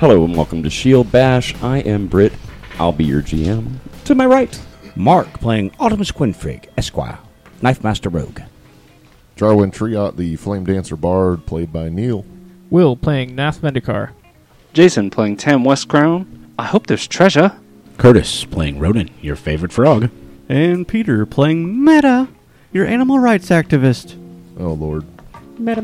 Hello and welcome to Shield Bash. I am Britt. I'll be your GM. To my right, Mark playing Artemis Quinfrig, Esquire, Knife Master Rogue. Jarwin Triot, the Flame Dancer Bard, played by Neil. Will playing Nath Vendikar. Jason playing Tam Westcrown. I hope there's treasure. Curtis playing Ronan, your favorite frog. And Peter playing Meta, your animal rights activist. Oh, Lord. Meta.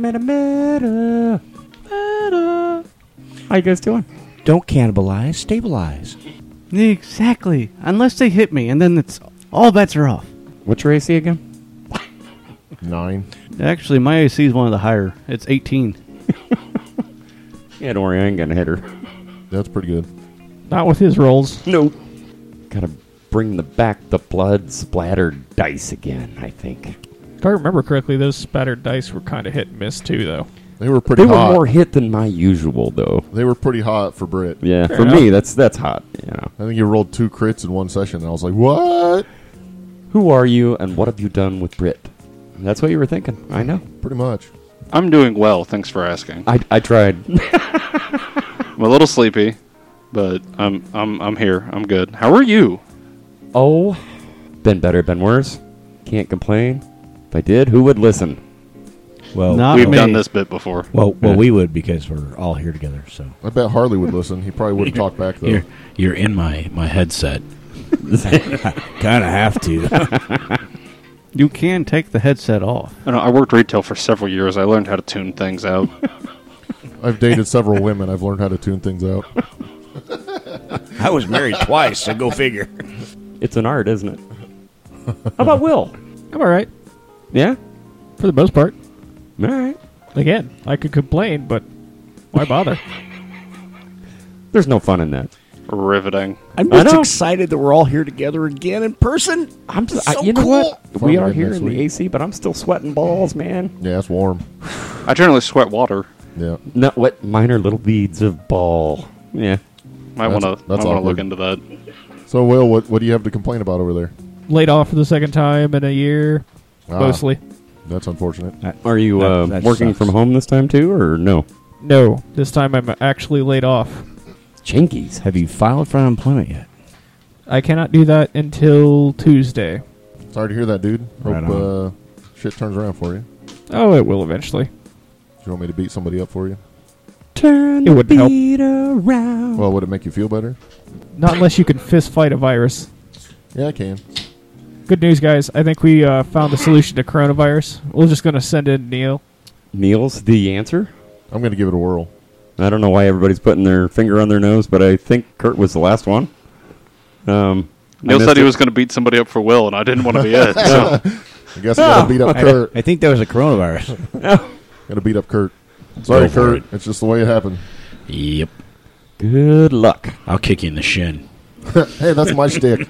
How you guys doing? Don't cannibalize, stabilize. Exactly. Unless they hit me, and then it's all bets are off. What's your AC again? 9. Actually, my AC is one of the higher. It's 18. Yeah, don't worry, I ain't gonna hit her. That's pretty good. Not with his rolls. Nope. Gotta bring the blood splattered dice again, I think. If I remember correctly, those spattered dice were kind of hit and miss too, though. They were pretty They hot. were more hit than my usual, though. They were pretty hot for Britt. Yeah, Fair for enough. me, that's hot. You know. I think you rolled 2 crits in one session, and I was like, what? Who are you, and what have you done with Brit? That's what you were thinking. I know. Pretty much. I'm doing well, thanks for asking. I tried. I'm a little sleepy, but I'm here. I'm good. How are you? Oh, been better, been worse. Can't complain. If I did, who would listen? Well, Not We've me. done this bit before. well, we would because we're all here together. So I bet Harley would listen. He probably wouldn't talk back, though. You're in my headset. kind of have to. You can take the headset off. I worked retail for several years. I learned how to tune things out. I've dated several women. I've learned how to tune things out. I was married twice, so go figure. It's an art, isn't it? How about Will? I'm all right, Yeah? for the most part. All right. Again, I could complain, but why bother? There's no fun in that. Riveting. I'm I just know. excited that we're all here together again in person. I'm just, So you know cool. what? Fun We are again here next in the week. AC, but I'm still sweating balls, man. Yeah, it's warm. I generally sweat water. Yeah. No, what? Mine are little beads of ball. Yeah. Might want to that's look awkward. into that. So, Will, what do you have to complain about over there? Laid off for the second time in a year, Ah, mostly. That's unfortunate. Are you That working sucks. from home this time too, or no? No, this time I'm actually laid off. Jinkies. Have you filed for unemployment yet? I cannot do that until Tuesday. Sorry to hear that, dude. Hope Right on. shit turns around for you. Oh, it will eventually. Do you want me to beat somebody up for you? Turn It wouldn't help. beat around. Well, would it make you feel better? Not unless you can fist fight a virus. Yeah, I can. Good news, guys. I think we found a solution to coronavirus. We're just going to send in Neil. Neil's the answer. I'm going to give it a whirl. I don't know why everybody's putting their finger on their nose, but I think Kurt was the last one. Neil I said missed he it. was going to beat somebody up for Will, and I didn't want to be it. So. I guess I got to beat up Kurt. I think that was a coronavirus. Got to beat up Kurt. Sorry, Go for Kurt. it. It's just the way it happened. Yep. Good luck. I'll kick you in the shin. Hey, that's my shtick.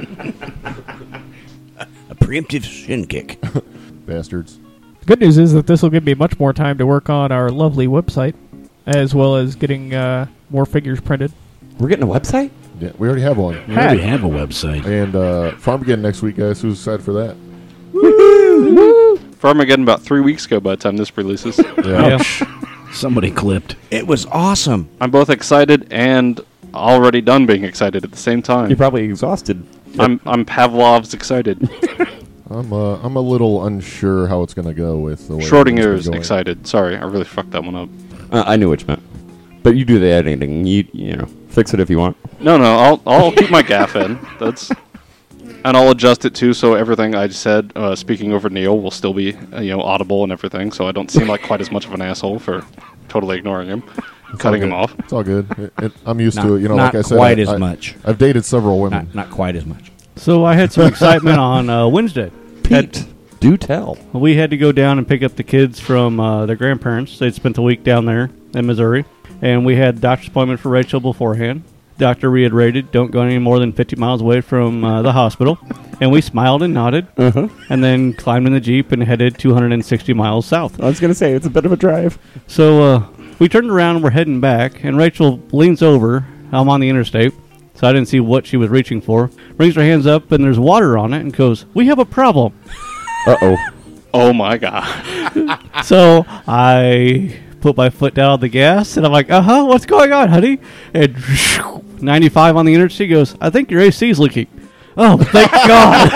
A preemptive shin kick. Bastards. The good news is that this will give me much more time to work on our lovely website, as well as getting more figures printed. We're getting a website? Yeah, we already have one. We already have a website. And Farmageddon next week, guys. Who's excited for that? Farmageddon about 3 weeks ago by the time this releases. Yeah. Somebody clipped. It was awesome. I'm both excited and already done being excited at the same time. You're probably exhausted. I'm Pavlov's excited. I'm a little unsure how it's going to go with the way Schrodinger's it's been going. excited. Sorry, I really fucked that one up. I knew what you meant. But you do the editing. You know, fix it if you want. No, I'll keep my gaff in. And I'll adjust it too, so everything I just said, speaking over Neil, will still be audible and everything, so I don't seem like quite as much of an asshole for totally ignoring him, cutting him off. It's all good. I'm used Not, to it. You know, not like I said, quite as much. I've dated several women. Not quite as much. So I had some excitement on Wednesday. Pete, do tell. We had to go down and pick up the kids from their grandparents. They'd spent the week down there in Missouri. And we had a doctor's appointment for Rachel beforehand. Doctor reiterated, don't go any more than 50 miles away from the hospital. And we smiled and nodded. And then climbed in the Jeep and headed 260 miles south. I was going to say, it's a bit of a drive. So we turned around and we're heading back. And Rachel leans over. I'm on the interstate. So I didn't see what she was reaching for. Brings her hands up and there's water on it and goes, we have a problem. Uh-oh. Oh my god. So I put my foot down on the gas, and I'm like, what's going on, honey? And 95 on the interstate goes, I think your AC's leaking. Oh, thank God.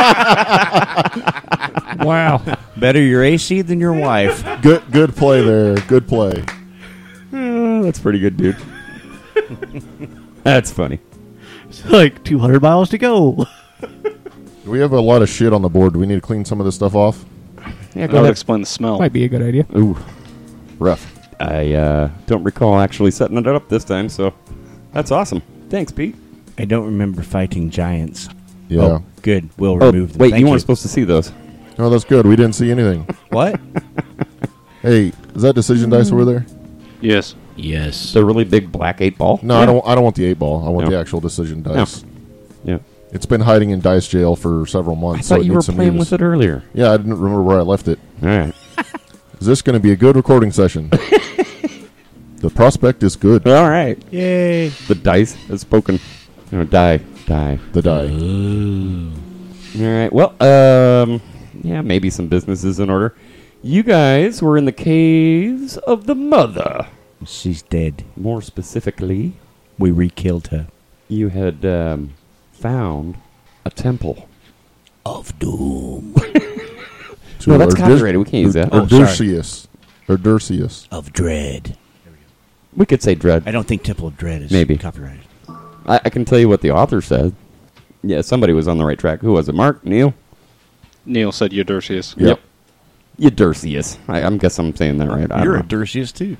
Wow. Better your AC than your wife. Good play there. Good play. That's pretty good, dude. That's funny. It's like 200 miles to go. We have a lot of shit on the board. Do we need to clean some of this stuff off? Yeah, That would explain the smell. Might be a good idea. Ooh, rough. I don't recall actually setting it up this time, so that's awesome. Thanks, Pete. I don't remember fighting giants. Yeah. Oh, good. We'll Oh, remove them. wait, Thank you weren't supposed to see those. Oh, that's good. We didn't see anything. What? Hey, is that decision dice over there? Yes. Yes. The really big black 8-ball? No, Yeah. I don't want the 8-ball. I want No. the actual decision dice. Yeah. It's been hiding in dice jail for several I months. so thought it you were needs some playing use. with it earlier. Yeah, I didn't remember where I left it. All right. Is this going to be a good recording session? The prospect is good. All right. Yay. The dice has spoken. No, die. The die. All right. Well, yeah, maybe some business is in order. You guys were in the caves of the mother. She's dead. More specifically, We re-killed her. you had found a temple. Of doom. To No, that's Erdis- copyrighted. We can't use that. Erdursius. Of dread. We could say dread. I don't think Temple of Dread is Maybe. copyrighted. I can tell you what the author said. Yeah, somebody was on the right track. Who was it? Mark? Neil? Neil said Eudurcius. Yep. Eudurcius. I guess I'm saying that right. I You're a don't know. Dursius, too.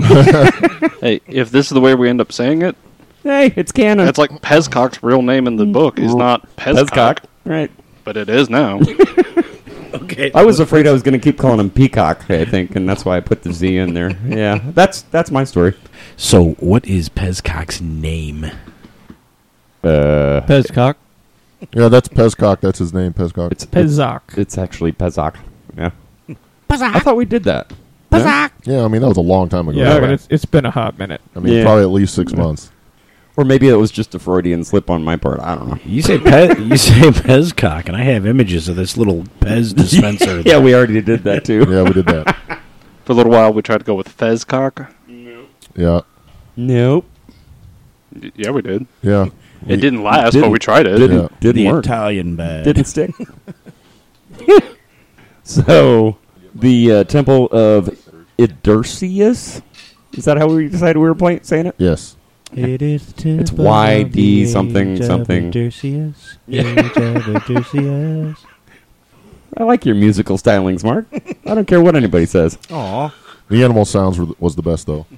Hey, if this is the way we end up saying it, Hey, it's canon. it's like Pezcock's real name in the book is not Pezcock, Pezcock. Right. but it is now. Okay. I was afraid I was going to keep calling him Peacock, I think, and that's why I put the Z in there. Yeah, that's my story. So, what is Pezcock's name? Pezcock. Yeah, that's Pezcock. That's his name, Pezcock. Pezak. It's actually Pezok. Yeah. I thought we did that. Yeah? Yeah, I mean, that was a long time ago. Yeah, Okay. but it's been a hot minute. I mean, Yeah. probably at least 6 months. Or maybe it was just a Freudian slip on my part. I don't know. You say Pezcock, and I have images of this little Pez dispenser. Yeah, we already did that too. Yeah, we did that. For a little while, we tried to go with Fezcock. Yeah. Nope. Yeah, we did. Yeah. It didn't last, didn't- but we tried it. Didn't The work. Italian bad. Didn't stick. So, the Temple of Idursius? Is that how we decided we were saying it? Yes. It is the temple It's YD of the something, age of something. Odysseus. Age of Odysseus. I like your musical stylings, Mark. I don't care what anybody says. Aw. The animal sounds was the best, though.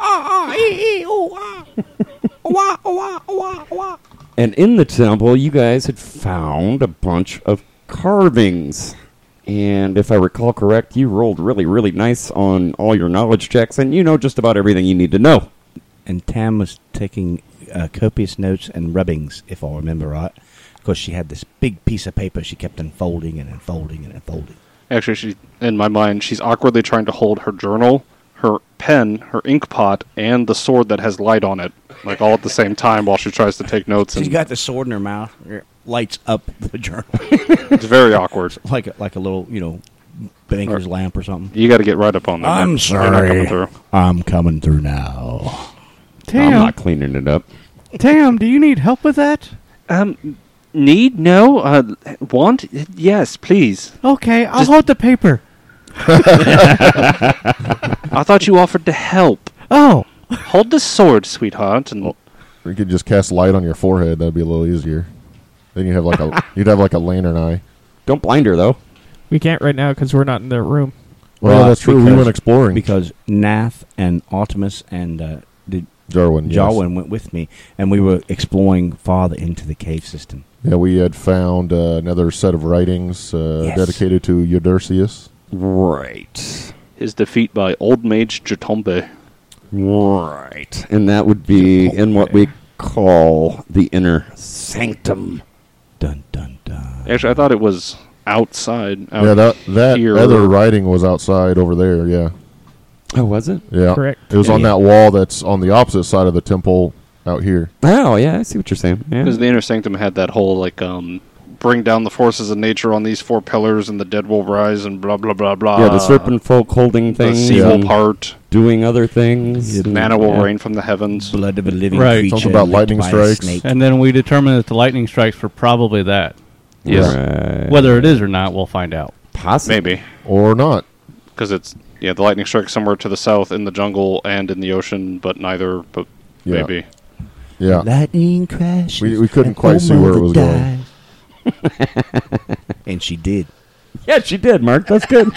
And in the temple, you guys had found a bunch of carvings. And if I recall correct, you rolled really, really nice on all your knowledge checks, and you know just about everything you need to know. And Tam was taking copious notes and rubbings, if I remember right. Because she had this big piece of paper she kept unfolding and unfolding and unfolding. Actually, in my mind, she's awkwardly trying to hold her journal, her pen, her ink pot, and the sword that has light on it, like all at the same time while she tries to take notes. She's And got the sword in her mouth, lights up the journal. it's very awkward. like a little, banker's lamp or something. You got to get right up on that. I'm They're not coming sorry. through. I'm coming through now. I'm not cleaning it up. Tam, do you need help with that? Need? No. Want? Yes, please. Okay, I'll Just- hold the paper. I thought you offered to help. Oh, Hold the sword, sweetheart, and You could just cast light on your forehead. That'd be a little easier. Then you'd have like a lantern eye. Don't blind her, though. We can't right now because we're not in the room. Well, Well, that's true. We because- went exploring. Because Nath and Artemis and Jarwin. Yes. Jarwin went with me, and we were exploring farther into the cave system. Yeah, we had found another set of writings Yes. dedicated to Eudursius. Right. his defeat by Old Mage Jatombe. Right. And that would be in what we call the inner sanctum. Dun dun dun. Actually, I thought it was outside. Out Yeah, that here. other writing was outside over there. Yeah, Oh, was it? yeah. Correct. It was on that wall that's on the opposite side of the temple out here. Oh, yeah, I see what you're saying. Yeah. Because the inner sanctum had that whole bring down the forces of nature on these 4 pillars, and the dead will rise, and blah blah blah blah. Yeah, the serpent folk holding the things, sea will and part, doing other things. and- manna will yeah. rain from the heavens. Blood of a living Right. creature. Something about licked lightning by a strikes. snake. And then we determined that the lightning strikes were probably that. Yes, Right. Whether it is or not, we'll find out. Possibly. maybe Or not. because it's the lightning strikes somewhere to the south in the jungle and in the ocean, but neither. But Yeah. maybe. Yeah. Lightning crashes. We couldn't and quite oh, see where it mother was going. dies. And she did. Yeah, she did, Mark. That's good.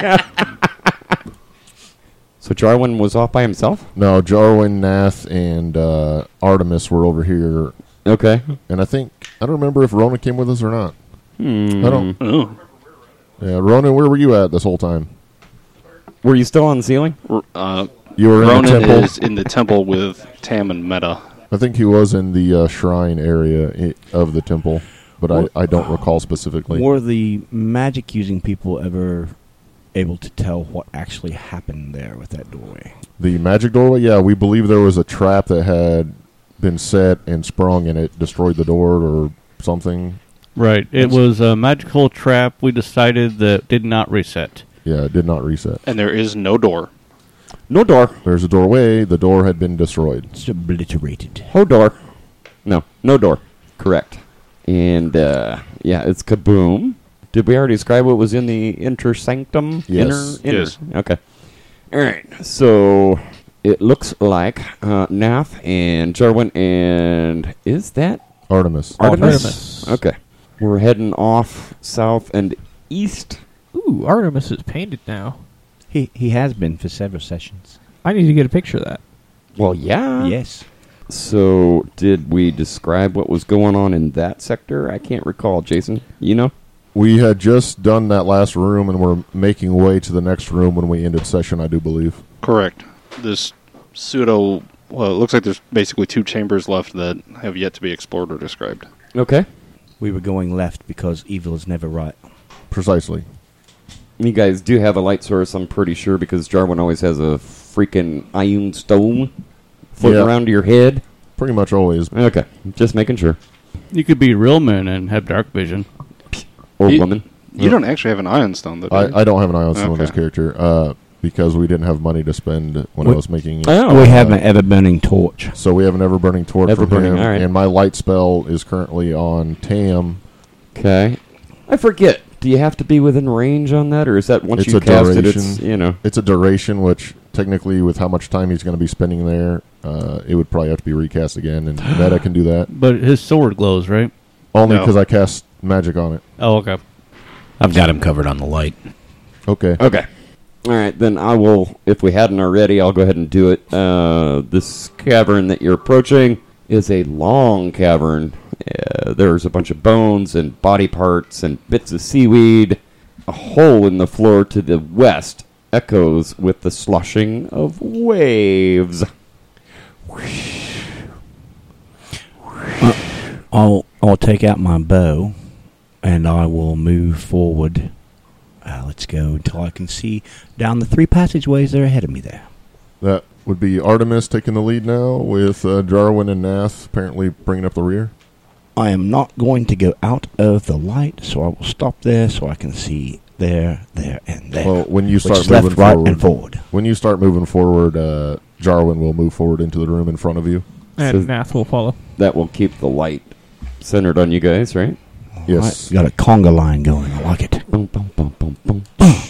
So Jarwin was off by himself? No, Jarwin, Nath, and Artemis were over here. Okay. And I don't remember if Ronan came with us or not. Hmm. I don't. Oh. Yeah, Ronan, where were you at this whole time? Were you still on the ceiling? You were in the Ronan temple. is in the temple with Tam and Meta. I think he was in the shrine area of the temple, but I don't recall specifically. Were the magic using people ever able to tell what actually happened there with that doorway? The magic doorway, yeah, we believe there was a trap that had been set and sprung, and it destroyed the door or something. Right. It was a magical trap we decided that did not reset. Yeah, it did not reset. And there is no door. No door. There's a doorway. The door had been destroyed. It's obliterated. Ho door. No door. Correct. And, yeah, it's kaboom. Did we already describe what was in the intersanctum? Yes. Yes. Okay. All right. So it looks like Nath and Jarwin and is that Artemis. Artemis? Okay. We're heading off south and east. Ooh, Artemis is painted now. He has been for several sessions. I need to get a picture of that. Well, yeah. Yes. So did we describe what was going on in that sector? I can't recall. Jason, you know? We had just done that last room, and we're making way to the next room when we ended session, I do believe. Correct. This pseudo. Well, it looks like there's basically 2 chambers left that have yet to be explored or described. Okay. We were going left because evil is never right. Precisely. You guys do have a light source, I'm pretty sure, because Jarwin always has a freaking iron stone floating Yeah. around to your head. Pretty much always. Okay, just making sure. You could be real men and have dark vision. Or You- woman. You don't actually have an ion stone, though. Do you? I don't have an eye on some of this Okay. character because we didn't have money to spend when I What- was making it. Oh. We have an ever-burning torch. So we have an ever-burning torch from Ever-burning, him, all right. and my light spell is currently on Tam. Okay. I forget. Do you have to be within range on that, or is that once It's you a cast duration. it, it's, you know? It's a duration, which technically, with how much time he's going to be spending there, it would probably have to be recast again, and Meta can do that. But his sword glows, right? Only No. because I cast magic on it. Oh, okay. I've got him covered on the light. Okay. Okay. All right, then I will, if we hadn't already, I'll go ahead and do it. This cavern that you're approaching is a long cavern. There's a bunch of bones and body parts and bits of seaweed. A hole in the floor to the west echoes with the sloshing of waves. I'll take out my bow, and I will move forward. Let's go until I can see down the 3 passageways that are ahead of me there. That would be Artemis taking the lead now, with Jarwin and Nath apparently bringing up the rear. I am not going to go out of the light, so I will stop there so I can see there, and there. Well, when you which start is moving left, right, forward, and forward. when you start moving forward, Jarwin will move forward into the room in front of you. And So- Nath will follow. That will keep the light centered on you guys, right? Yes. Right, got a conga line going. I like it. Boom, boom, boom, boom, boom.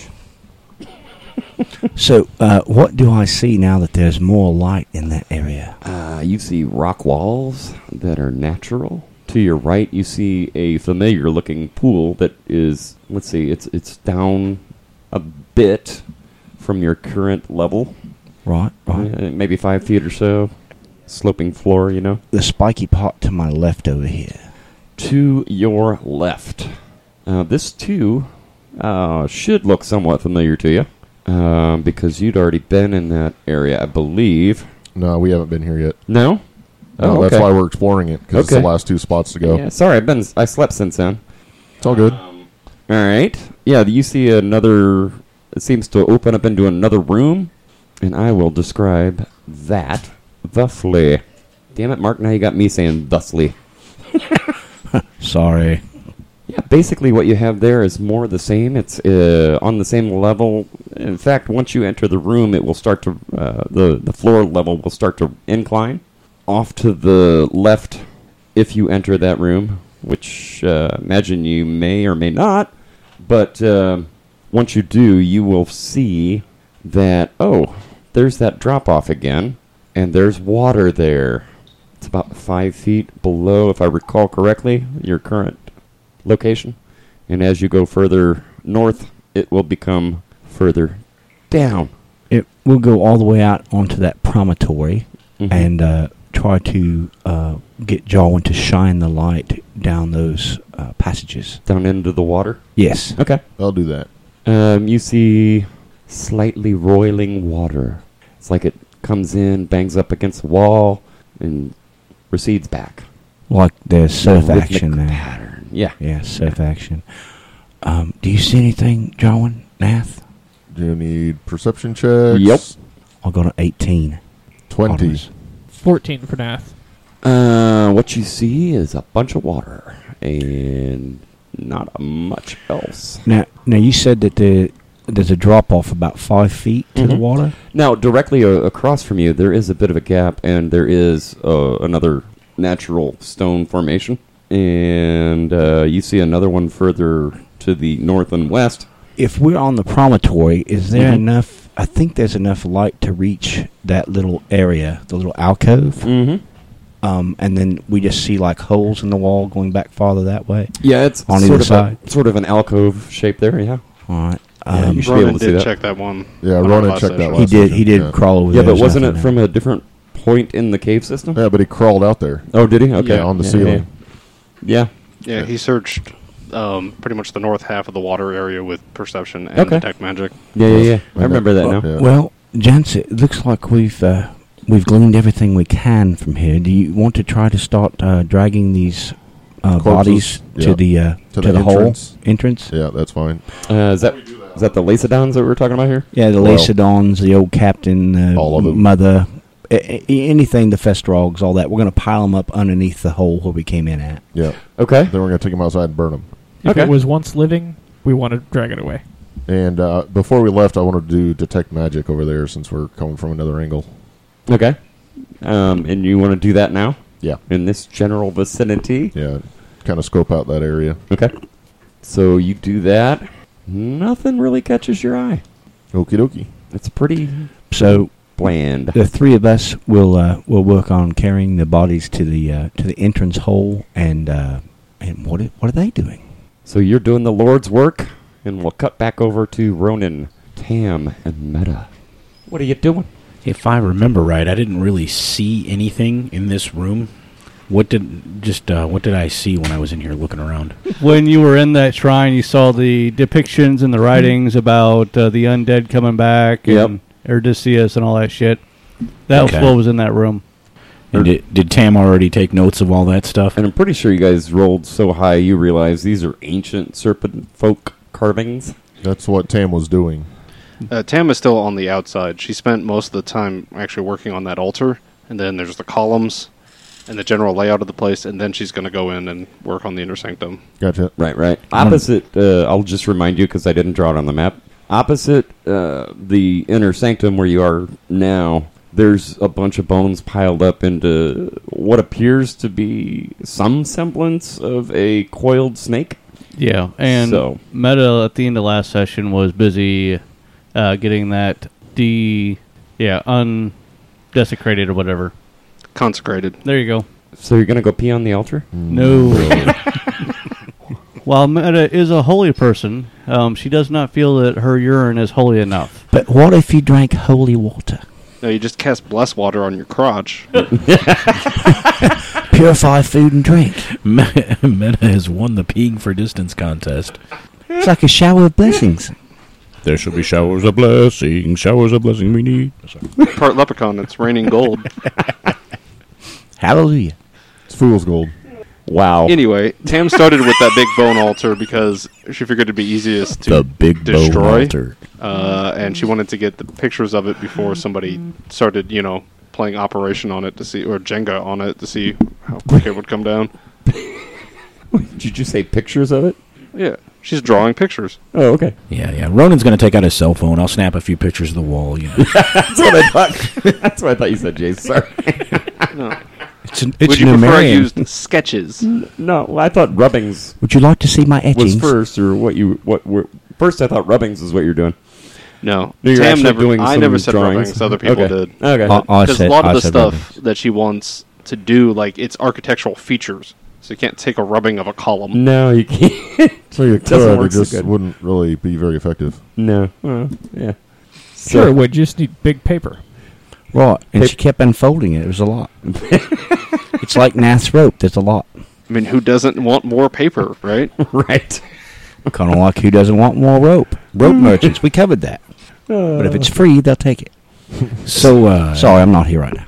So, what do I see now that there's more light in that area? You see rock walls that are natural. To your right, you see a familiar-looking pool that is, let's see, it's down a bit from your current level. Right. Maybe 5 feet or so. Sloping floor, you know. The spiky part to my left over here. To your left. This, too, should look somewhat familiar to you. Because you'd already been in that area, I believe. No, we haven't been here yet. No? No, that's why we're exploring it, because it's Okay. the last 2 spots to go. Yeah, sorry, I slept since then. It's all good. All right. Yeah, you see another. It seems to open up into another room, and I will describe that thusly. Damn it, Mark! Now you got me saying thusly. Sorry. Yeah, basically what you have there is more the same. It's on the same level. In fact, once you enter the room, it will start to the floor level will start to incline. Off to the left, if you enter that room, which imagine you may or may not, but once you do, you will see that, there's that drop-off again, and there's water there. It's about 5 feet below, if I recall correctly, your current location. And as you go further north, it will become further down. It will go all the way out onto that promontory Mhm. and try to get Jarwin to shine the light down those passages. Down into the water? Yes. Okay. I'll do that. You see slightly roiling water. It's like it comes in, bangs up against the wall, and recedes back. Like there's surf Rhythmic action there. pattern. Yeah. Yeah, surf action. Do you see anything, Jarwin? Nath? Do you need perception checks? Yep. I'll go to 18. 20. Autonomous. 14 for Nath. What you see is a bunch of water and not much else. Now you said that there's a drop off about 5 feet to the Mhm. water. Now, directly across from you, there is a bit of a gap, and there is another natural stone formation. And you see another one further to the north and west. If we're on the promontory, is there Mhm. enough? I think there's enough light to reach that little area, the little alcove. Mm-hmm. And then we just see like holes in the wall going back farther that way. Yeah, it's On sort either of side. sort of an alcove shape there. Yeah. All right. Yeah, you should be Ronan able to see did that. check that one. Yeah, on our Ronan last checked that session. last he did. session, He did yeah. crawl over Yeah, there. but wasn't after it that. from a different point in the cave system? Yeah, but he crawled out there. Oh, did he? Okay. Yeah, on the Yeah, ceiling. Yeah. Yeah, he searched pretty much the north half of the water area with perception and Okay. detect magic. Yeah. I Okay. remember that now. Yeah. Well, gents, it looks like we've gleaned everything we can from here. Do you want to try to start dragging these bodies yeah. to the hole entrance. entrance? Yeah, that's fine. Is that the Lacedons that we were talking about here? Yeah, the Well, Lacedons, the old captain, all of them. mother, anything, the Festrogs, all that. We're going to pile them up underneath the hole where we came in at. Yeah. Okay. Then we're going to take him outside and burn him. If Okay. it was once living, we want to drag it away. And before we left, I wanted to do detect magic over there since we're coming from another angle. Okay. And you want to do that now? Yeah. In this general vicinity? Yeah. Kind of scope out that area. Okay. So you do that. Nothing really catches your eye. Okie dokie. It's pretty So bland. the three of us will work on carrying the bodies to the entrance hole, and what are they doing? So you're doing the Lord's work, and we'll cut back over to Ronan, Tam, and Meta. What are you doing? If I remember right, I didn't really see anything in this room. What did I see when I was in here looking around? When you were in that shrine, you saw the depictions and the writings about the undead coming back and Odysseus and all that shit. That was Okay. what was in that room. And did Tam already take notes of all that stuff? And I'm pretty sure you guys rolled so high you realize these are ancient serpent folk carvings. That's what Tam was doing. Tam is still on the outside. She spent most of the time actually working on that altar, and then there's the columns and the general layout of the place, and then she's going to go in and work on the inner sanctum. Gotcha. Right. Opposite, I'll just remind you because I didn't draw it on the map. Opposite the inner sanctum where you are now, there's a bunch of bones piled up into what appears to be some semblance of a coiled snake. Yeah, and So- Meta at the end of last session was busy getting that undesecrated or whatever. Consecrated. There you go. So you're going to go pee on the altar? No. While Meta is a holy person, she does not feel that her urine is holy enough. But what if you drank holy water? No, you just cast bless water on your crotch. Purify food and drink. Meta has won the peeing for distance contest. It's like a shower of blessings. There shall be showers of blessing we need. Part leprechaun, it's raining gold. Hallelujah. It's fool's gold. Wow. Anyway, Tam started with that big bone altar because she figured it'd be easiest to The big destroy. bone altar. And she wanted to get the pictures of it before somebody started, playing Operation on it to see, or Jenga on it to see how quick it would come down. Did you say pictures of it? Yeah, she's drawing pictures. Oh, okay. Yeah. Ronan's going to take out his cell phone. I'll snap a few pictures of the wall. You know. That's what I thought. That's what I thought you said, Jason. Sorry. No. It's Would you prefer I used sketches? No, well, I thought rubbings Would you like to see my was etchings? first, or first. I thought rubbings is what you're doing. No, No, you're Tam actually never. doing I some never said drawings. rubbings. Other people Okay. did. Okay. I Because said, a lot of I the said stuff rubbings. that she wants to do, like it's architectural features, so you can't take a rubbing of a column. No, you can't. So you Doesn't could, work it so just good. wouldn't really be very effective. No. Yeah. Sure, So- would just need big paper. Right, and she kept unfolding it. It was a lot. It's like Nath's rope. There's a lot. I mean, who doesn't want more paper, right? Right. Kind of like who doesn't want more rope? Rope merchants. We covered that. But if it's free, they'll take it. So, Sorry, I'm not here right now.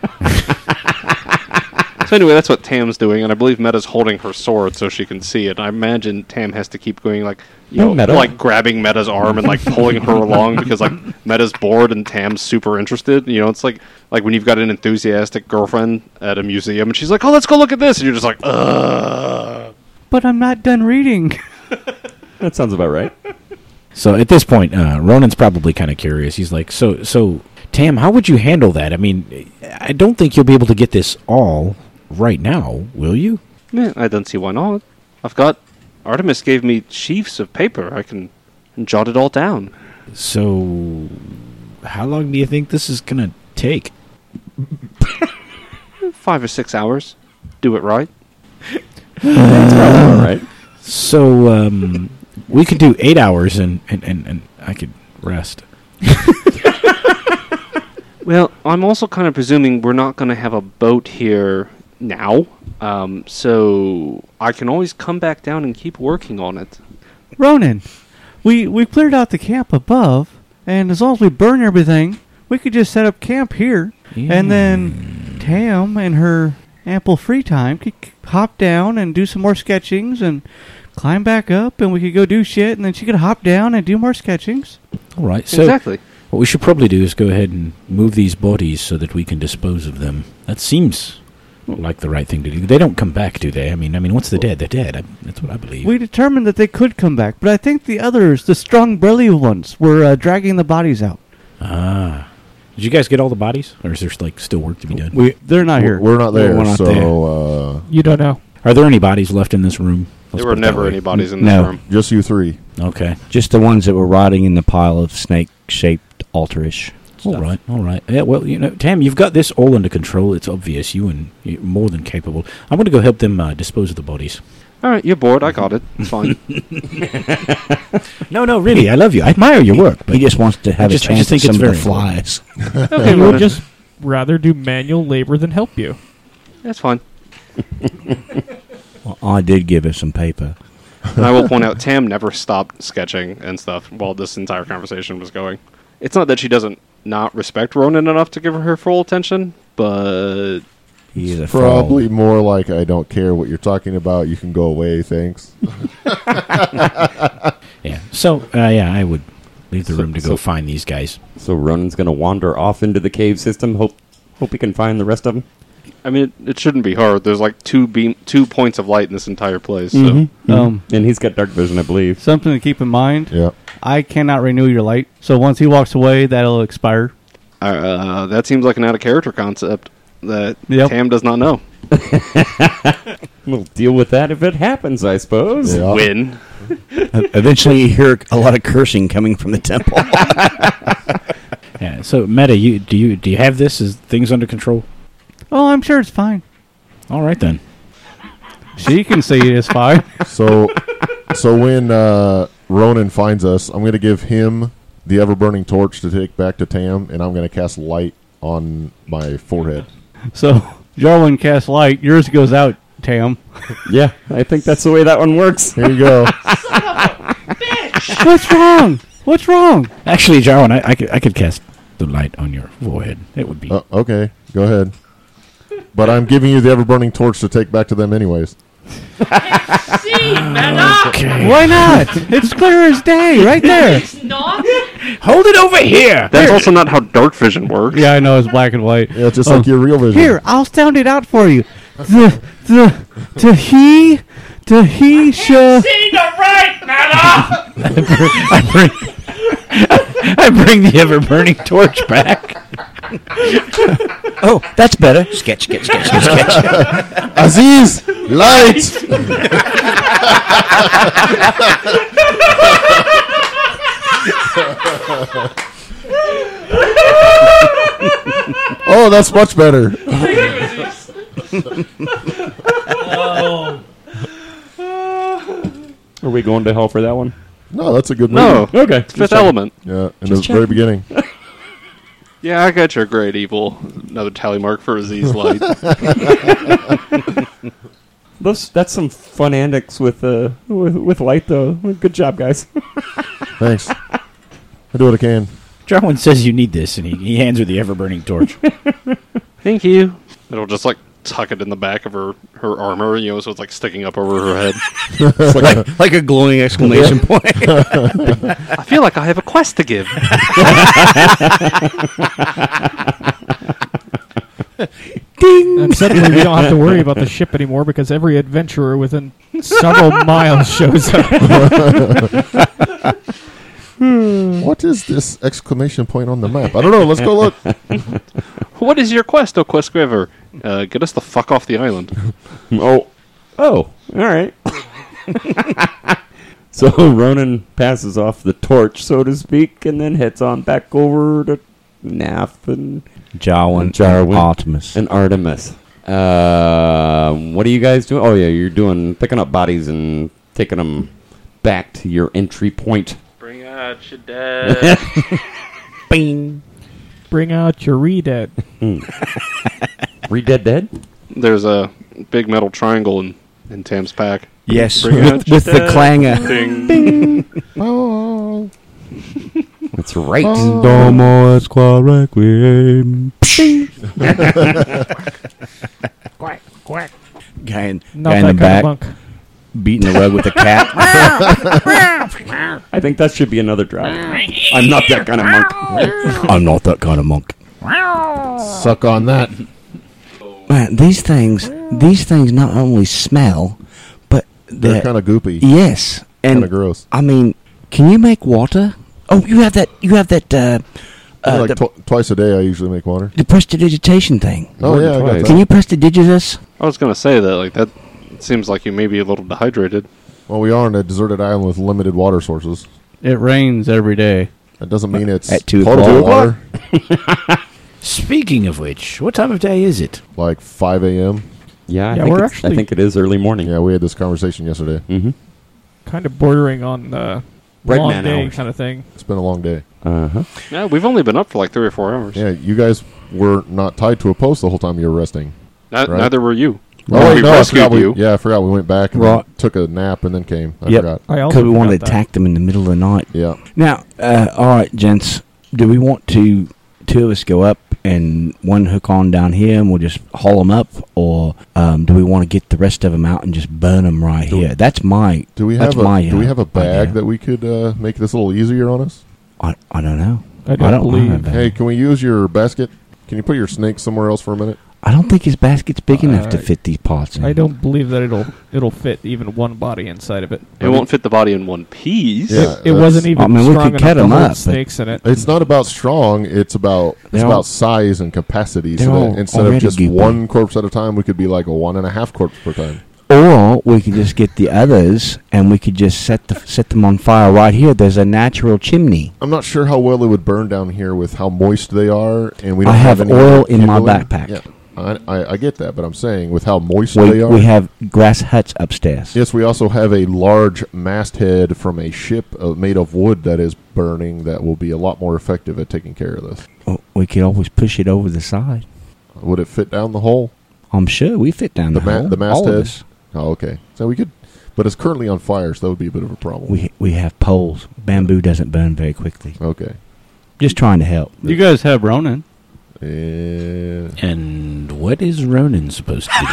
So anyway, that's what Tam's doing, and I believe Meta's holding her sword so she can see it. I imagine Tam has to keep going, like, Meta. like grabbing Meta's arm and like pulling her along because like Meta's bored and Tam's super interested. You know, it's like when you've got an enthusiastic girlfriend at a museum and she's like, "Oh, let's go look at this," and you're just like, "Ugh." But I'm not done reading. That sounds about right. So at this point, Ronan's probably kind of curious. He's like, so, Tam, how would you handle that? I mean, I don't think you'll be able to get this all right now, will you? Yeah, I don't see why not. Artemis gave me sheafs of paper. I can jot it all down. So, how long do you think this is going to take? 5 or 6 hours. Do it right. All right. So, we could do 8 hours and I could rest. Well, I'm also kind of presuming we're not going to have a boat here now. So I can always come back down and keep working on it. Ronan, we cleared out the camp above, and as long as we burn everything, we could just set up camp here, and then Tam, in her ample free time, could hop down and do some more sketchings and climb back up, and we could go do shit, and then she could hop down and do more sketchings. All right. So, Exactly. what we should probably do is go ahead and move these bodies so that we can dispose of them. That seems like the right thing to do. They don't come back, do they? I mean, once they're dead, they're dead. That's what I believe. We determined that they could come back, but I think the others, the strong, burly ones, were dragging the bodies out. Ah. Did you guys get all the bodies? Or is there, like, still work to be done? They're not here. We're not there, We're not so You don't know. Are there any bodies left in this room? Let's There were put it that never way. any bodies in No. this room. just you three. Okay. Just the ones that were rotting in the pile of snake-shaped altar-ish stuff. All right. Yeah, well, Tam, you've got this all under control. It's obvious. You're more than capable. I'm going to go help them dispose of the bodies. All right, you're bored. I got it. It's fine. No, really. I love you. I admire your work. But He just wants to have I just a chance think at it's some of the very flies. Okay, He would Ronan. just rather do manual labor than help you. That's fine. Well, I did give her some paper. And I will point out, Tam never stopped sketching and stuff while this entire conversation was going. It's not that she doesn't not respect Ronan enough to give her full attention, but He is a Probably more like I don't care what you're talking about. You can go away, thanks. yeah. So, I would leave the room to go so- find these guys. So Ronan's going to wander off into the cave system. Hope he can find the rest of them. I mean, it shouldn't be hard. There's like 2 points of light in this entire place. So And he's got dark vision, I believe. Something to keep in mind. Yeah. I cannot renew your light, so once he walks away, that'll expire. that seems like an out of character concept that Yep. Tam does not know. We'll deal with that if it happens, I suppose. Yeah. Win. Eventually, you hear a lot of cursing coming from the temple. Yeah. So, Meta, do you have this? Is things under control? Oh, I'm sure it's fine. All right then. She can see it is fine. So when Ronan finds us, I'm going to give him the ever-burning torch to take back to Tam, and I'm going to cast light on my forehead. So, Jarwin casts light. Yours goes out, Tam. Yeah, I think that's the way that one works. Here you go. What's wrong? What's wrong? Actually, Jarwin, I could cast the light on your forehead. It would be. Okay, go ahead. But I'm giving you the ever-burning torch to take back to them anyways. Okay. Why not? It's clear as day, right there. Hold it over here. That's also not how dark vision works. Yeah, I know it's black and white. Yeah, it's just like your real vision. Here, I'll sound it out for you. Tahisha. I bring the ever-burning torch back. Oh, that's better. Sketch. Aziz, light. Oh, that's much better. Are we going to hell for that one? No, that's a good movie. No. Okay. Fifth Element. Yeah, in the very beginning. Yeah, I got your great evil. Another tally mark for Aziz Light. That's some fun antics with light, though. Good job, guys. Thanks. I do what I can. Jarwin says you need this, and he hands her the ever-burning torch. Thank you. It'll just like tuck it in the back of her armor, so it's like sticking up over her head. It's like a glowing exclamation point. I feel like I have a quest to give. Ding! And suddenly we don't have to worry about the ship anymore because every adventurer within several miles shows up. What is this exclamation point on the map? I don't know. Let's go look. What is your quest, O Quest Giver? Get us the fuck off the island. Oh, all right. So Ronan passes off the torch, so to speak, and then heads on back over to Nath and Jarwin, Artemis. and Artemis. What are you guys doing? Oh yeah, you're picking up bodies and taking them back to your entry point. Bring out your dad. Bing. Bring out your re-dead. Dead? There's a big metal triangle in Tam's pack. Yes, Bring out with your the dad. clanger. Ding. Oh. That's right. Domo Esqua Requiem. Guy in Not the that kind back of monk. beating the rug with a cat. I think that should be another drop. I'm not that kind of monk. I'm not that kind of monk. Suck on that. Man, these things not only smell, but They're kind of goopy. yes, and Kind of gross. I mean, can you make water? Oh, you have that. Twice a day I usually make water. The prestidigitation thing. Oh, yeah, I got twice. Can that. you prestidigit us? I was going to say that it seems like you may be a little dehydrated. Well, we are on a deserted island with limited water sources. It rains every day. That doesn't mean it's At 2 potable o'clock? water. Speaking of which, what time of day is it? Like 5 a.m. Yeah, Yeah, I I think it is early morning. Yeah, we had this conversation yesterday. Mm-hmm. Kind of bordering on the Bread long man day hours. kind of thing. It's been a long day. Uh-huh. Yeah, we've only been up for like 3 or 4 hours. Yeah, you guys were not tied to a post the whole time you were resting. Right. Right. Neither were you. Oh, We no, I rescued forgot you. I forgot we went back and Right. took a nap and then came. I Yep. forgot. I also Because we wanted to forgot that. attack them in the middle of the night. Yeah. Now, all right, gents, do we want to, 2 of us go up and one hook on down here and we'll just haul them up, or do we want to get the rest of them out and just burn them right here? That's my. Do we that's have my, do we have a bag idea. that we could make this a little easier on us? I don't know. I don't believe. have that. Hey, can we use your basket? Can you put your snake somewhere else for a minute? I don't think his basket's big enough to Uh, fit these pots in. I don't believe that it'll fit even one body inside of it. It won't fit the body in one piece. Yeah. It wasn't even I mean, we strong could enough cut to 'em hold up, but- snakes in it. It's not about strong. It's about They're all- size and capacity. they're So all that instead of already just goopy. one corpse at a time, we could be like a 1.5 corpse per time. Or we could just get the others and we could just set them on fire right here. There's a natural chimney. I'm not sure how well it would burn down here with how moist they are, and we don't I have any oil in my kindling. backpack. Yeah, I get that, but I'm saying with how moist they are. We have grass huts upstairs. Yes, we also have a large masthead from a ship made of wood that is burning that will be a lot more effective at taking care of this. Oh, we could always push it over the side. Would it fit down the hole? I'm sure we fit down the hole. The all of masthead? us. Oh, okay. So we could, but it's currently on fire, so that would be a bit of a problem. We have poles. Bamboo doesn't burn very quickly. Okay. Just trying to help. You guys have Ronan. And what is Ronan supposed to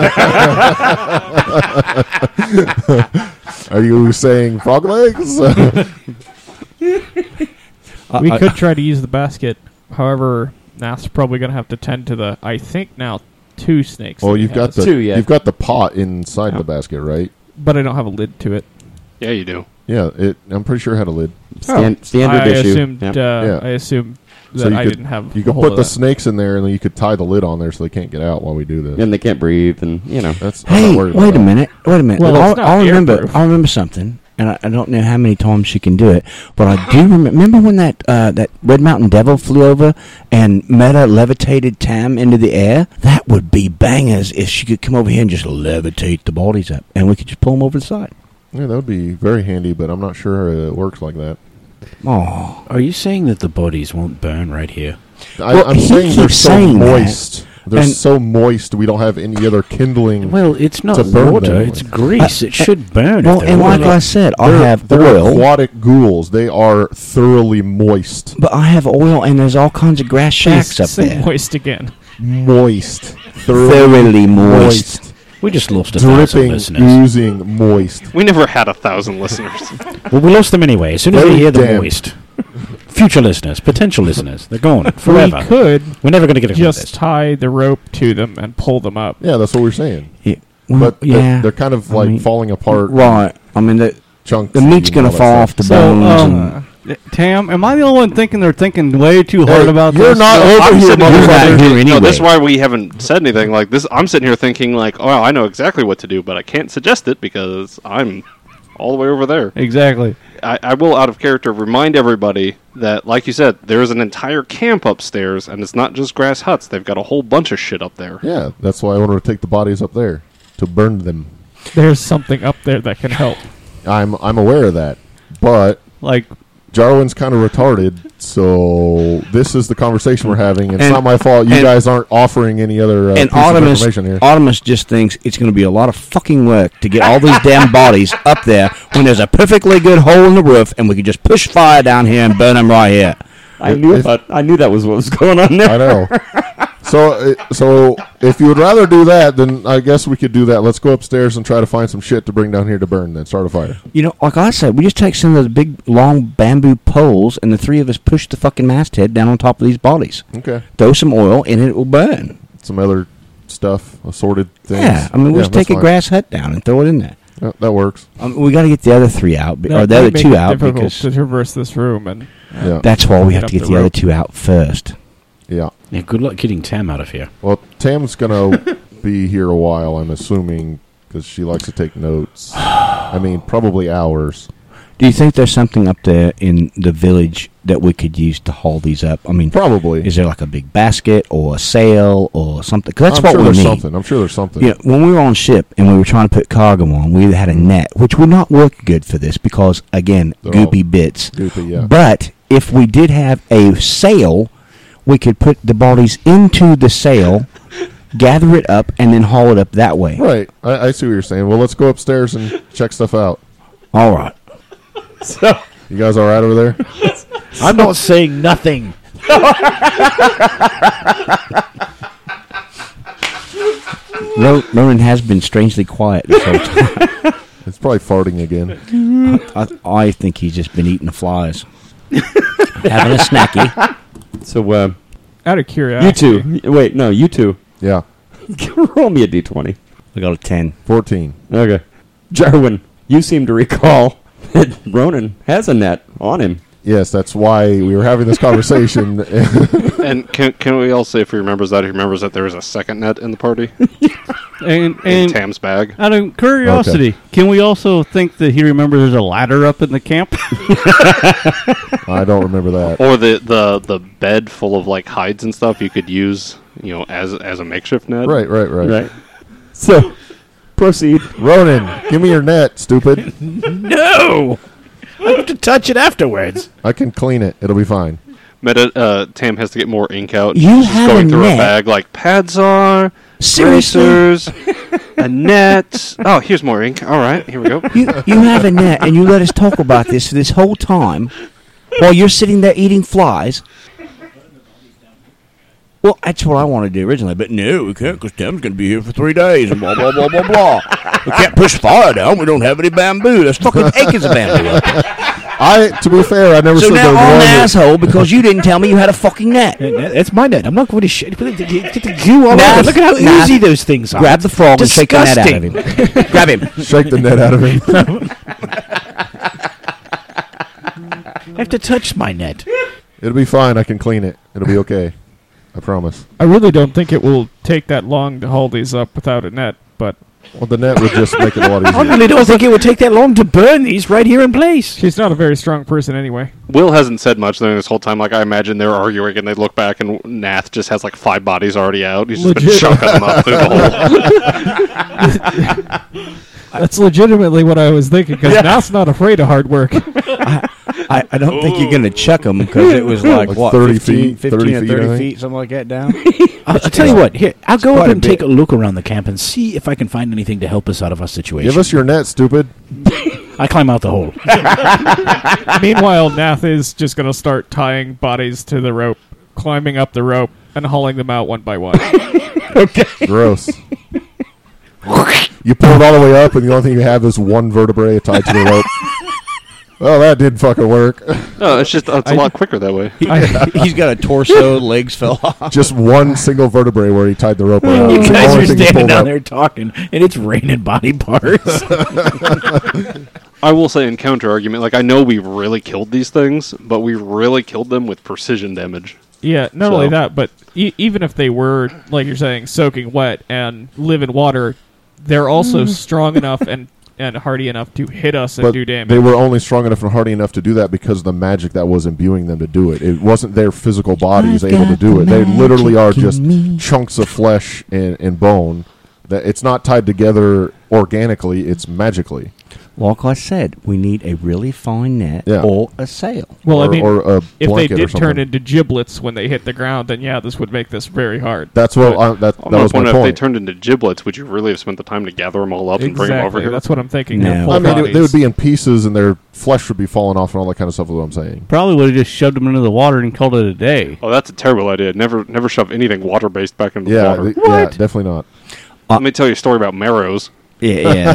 do? Are you saying frog legs? We could try to use the basket. However, Nath's probably going to have to tend to the, I think now, 2 snakes. Well, that he you've got has. the Two, yeah. you've got the pot inside Yeah. the basket, right? but I don't have a lid to it. Yeah, you do. Yeah, I'm pretty sure it had a lid. Standard I issue. assumed. Yep. Yeah. I assumed that So you I could- didn't have. You a could hold put of the that. snakes in there, and then you could tie the lid on there so they can't get out while we do this. And they can't breathe, and That's I'm Hey, not worried about wait a that. minute. Wait a minute. Well, I'll, it's not I'll remember. airproof. I'll remember something, and I don't know how many times she can do it, but I do remember when that Red Mountain Devil flew over and Meta levitated Tam into the air. That would be bangers if she could come over here and just levitate the bodies up, and we could just pull them over the side. Yeah, that would be very handy, but I'm not sure it works like that. Oh, Are you saying that the bodies won't burn right here? Well, I'm he saying they're keeps so saying that. moist. They're And- so moist. We don't have any other kindling. Well, it's not To burn water; them it's with. grease. It should burn. well, if they're and like water. I said, I They're- have they're oil, aquatic ghouls. They are thoroughly moist. but I have oil, and there's all kinds of grass shacks up Say there. moist again. Moist. Thoroughly moist. we just lost 1,000 Dripping, listeners. oozing moist. We never had 1,000 listeners. Well, we lost them anyway. As soon as Very they hear the damp. moist, future listeners, potential listeners, they're gone We forever. could We're never going to get a clip of just this. tie the rope to them and pull them up. Yeah, that's what we're saying. Well, But yeah, they're kind of I like mean, falling apart. right. I mean, the Chunks. meat's and gonna all that fall stuff. off the So, bones. and, Tam, am I the only one thinking they're thinking way too hard Hey, about you're this? not No, over I'm here, sitting here motherfucker. not here No, this is anyway. why we haven't said anything like this. I'm sitting here thinking like, oh, I know exactly what to do, but I can't suggest it because I'm all the way over there. Exactly. I will, out of character, remind everybody that, like you said, there's an entire camp upstairs, and it's not just grass huts. They've got a whole bunch of shit up there. Yeah, that's why I wanted to take the bodies up there to burn them. There's something up there that can help. I'm aware of that, but Like, Jarwin's kind of retarded, so this is the conversation we're having. And it's And- not my fault. You and- guys aren't offering any other and piece of Artemis, information here. Artemis just thinks it's going to be a lot of fucking work to get all these damn bodies up there when there's a perfectly good hole in the roof and we can just push fire down here and burn them right here. I knew that was what was going on there. I know. So if you would rather do that, then I guess we could do that. Let's go upstairs and try to find some shit to bring down here to burn, then start a fire. You know, like I said, we just take some of those big, long bamboo poles and the three of us push the fucking masthead down on top of these bodies. Okay. Throw some oil and it will burn. Some other stuff, assorted things. Yeah, I mean, we'll just that's take a fine. grass hut down and throw it in there. Yeah, that works. We got to get the other three out, or That the other might make two it out, difficult because to traverse this room, and Yeah. that's why we have Get to up get the the other rope. two out first. Yeah. Yeah, good luck getting Tam out of here. Well, Tam's gonna be here a while, I'm assuming, because she likes to take notes. I mean, probably hours. Do you think there's something up there in the village that we could use to haul these up? I mean, Probably. is there like a big basket or a sail or something? 'Cause that's I'm what sure we there's need. something. I'm sure there's something. You know, when we were on ship and we were trying to put cargo on, we had a net, which would not work good for this because, again, They're goopy all bits. Goofy, yeah. But if we did have a sail, we could put the bodies into the sail, gather it up, and then haul it up that way. Right. I see what you're saying. Well, let's go upstairs and check stuff out. All right. So, You guys all right over there? I'm not saying nothing. Ronan has been strangely quiet this whole time. It's probably farting again. I think he's just been eating the flies. Having a snacky. so out of you curiosity, two. Wait, no, you two. Yeah. Roll me a d20. I got a 10. 14. Okay. Jarwin, you seem to recall that Ronan has a net on him. Yes, that's why we were having this conversation. And can we all say, if he remembers that there is a second net in the party? and In Tam's bag? out of curiosity, can we also think that he remembers there's a ladder up in the camp? I don't remember that. Or the bed full of, like, hides and stuff you could use, as a makeshift net? Right. Right. So, proceed. Ronan, give me your net, stupid. No! I have to touch it afterwards. I can clean it. It'll be fine. Tam has to get more ink out. You She's have going a through net? a bag like pads are, Seriously? racers, a net. Oh, here's more ink. All right, here we go. You have a net, and you let us talk about this whole time while you're sitting there eating flies. Well, that's what I wanted to do originally, but no, we can't because Tim's going to be here for 3 days and blah, blah, blah, blah, blah. We can't push fire down. We don't have any bamboo. There's fucking acres of bamboo up there. To be fair, I never So said now there I'm an wasn't. asshole because you didn't tell me you had a fucking net. That's my net. I'm not going to get the goo all Nah, over. Look at how nah. easy those things are. Grab the frog and shake the net out of him. Grab him. Shake the net out of him. I have to touch my net. It'll be fine. I can clean it. It'll be okay. I promise. I really don't think it will take that long to haul these up without a net, but Well, the net would just make it a lot I easier. really don't think it would take that long to burn these right here in place. she's not a very strong person anyway. Will hasn't said much during this whole time. Like, I imagine they're arguing, and they look back, and Nath just has like 5 bodies already out. He's just been Legit. chucking them up through the hole. That's legitimately what I was thinking, because Nath's not afraid of hard work. I don't think you're going to chuck them because it was like, Like what, 30 15, feet, 15 or 30 30 feet, I feet, think. something like that down. I'll tell you what. Here, I'll go quite up a and take bit. a look around the camp and see if I can find anything to help us out of our situation. Give us your net, stupid. I climb out the hole. Meanwhile, Nath is just going to start tying bodies to the rope, climbing up the rope, and hauling them out one by one. Gross. You pull it all the way up, and the only thing you have is one vertebrae tied to the rope. Well, that did fucking work. No, it's just it's a lot quicker that way. He's got a torso, legs fell off. Just one single vertebrae where he tied the rope around. You It's the guys only are thing he standing pulled down up. there talking, and it's raining body parts. I will say, in counter argument, like, I know we really killed these things, but we really killed them with precision damage. Yeah, not So- only that, but even if they were, like you're saying, soaking wet and live in water, they're also strong enough and hardy enough to hit us and But do damage. they were only strong enough and hardy enough to do that because of the magic that was imbuing them to do it. It wasn't their physical bodies able to do it. They literally are just chunks of flesh and bone. That it's not tied together organically; it's magically. Like I said, we need a really fine net Yeah. or a sail. well, I or, mean, or a if they blanket or did something. turn into giblets when they hit the ground, then yeah, this would make this very hard. That's what But- that I'm was my wondering if they point. turned into giblets, would you really have spent the time to gather them all up and bring them over Exactly, here? that's what I'm thinking. No. They're full I mean, bodies. they would be in pieces, and their flesh would be falling off, and all that kind of stuff. Is what I'm saying. Probably would have just shoved them into the water and called it a day. Oh, that's a terrible idea. Never shove anything water-based back into the Yeah, water. yeah, definitely not. Let me tell you a story about marrows. Yeah.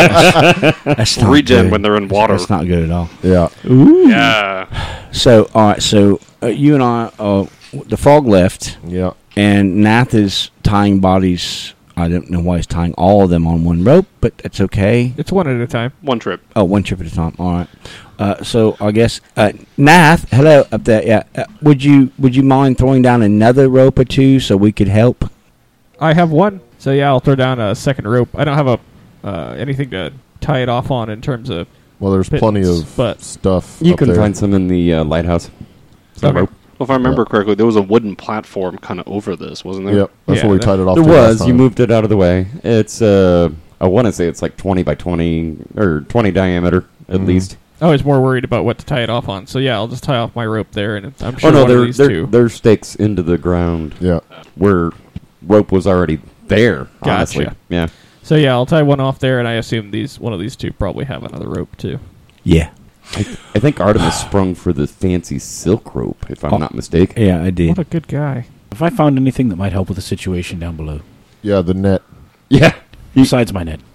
That's not Regen good. when they're in water. That's not good at all. Yeah, Yeah. So, all right. So, you and I, the frog left, yeah. and Nath is tying bodies. I don't know why he's tying all of them on one rope, but that's okay. It's one at a time. One trip. Oh, one trip at a time. All right. So I guess Nath, hello up there. Yeah. Would you mind throwing down another rope or two so we could help? I have one, so yeah, I'll throw down a second rope. I don't have a anything to tie it off on in terms of. Well, there's plenty Pittance, of but- stuff. You up can there. find some in the lighthouse. Some Okay. rope. Well, if I remember correctly, there was a wooden platform kind of over this, wasn't there? Yep, that's Yeah, where we that- tied it off. There to last was. You time. moved it out of the way. It's I want to say it's like 20 by 20 or 20 diameter at Mhm. least. I was more worried about what to tie it off on, so yeah, I'll just tie off my rope there, and I'm Oh sure no, one of they're these they're, two. they're stakes into the ground Yeah, where rope was already there. Honestly, Gotcha. yeah. So yeah, I'll tie one off there, and I assume one of these two probably have another rope too. Yeah. I think Artemis sprung for the fancy silk rope, if I'm Oh. not mistaken. Yeah, I did. What a good guy. Have I found anything that might help with the situation down below? yeah. The net. Yeah. Besides my net.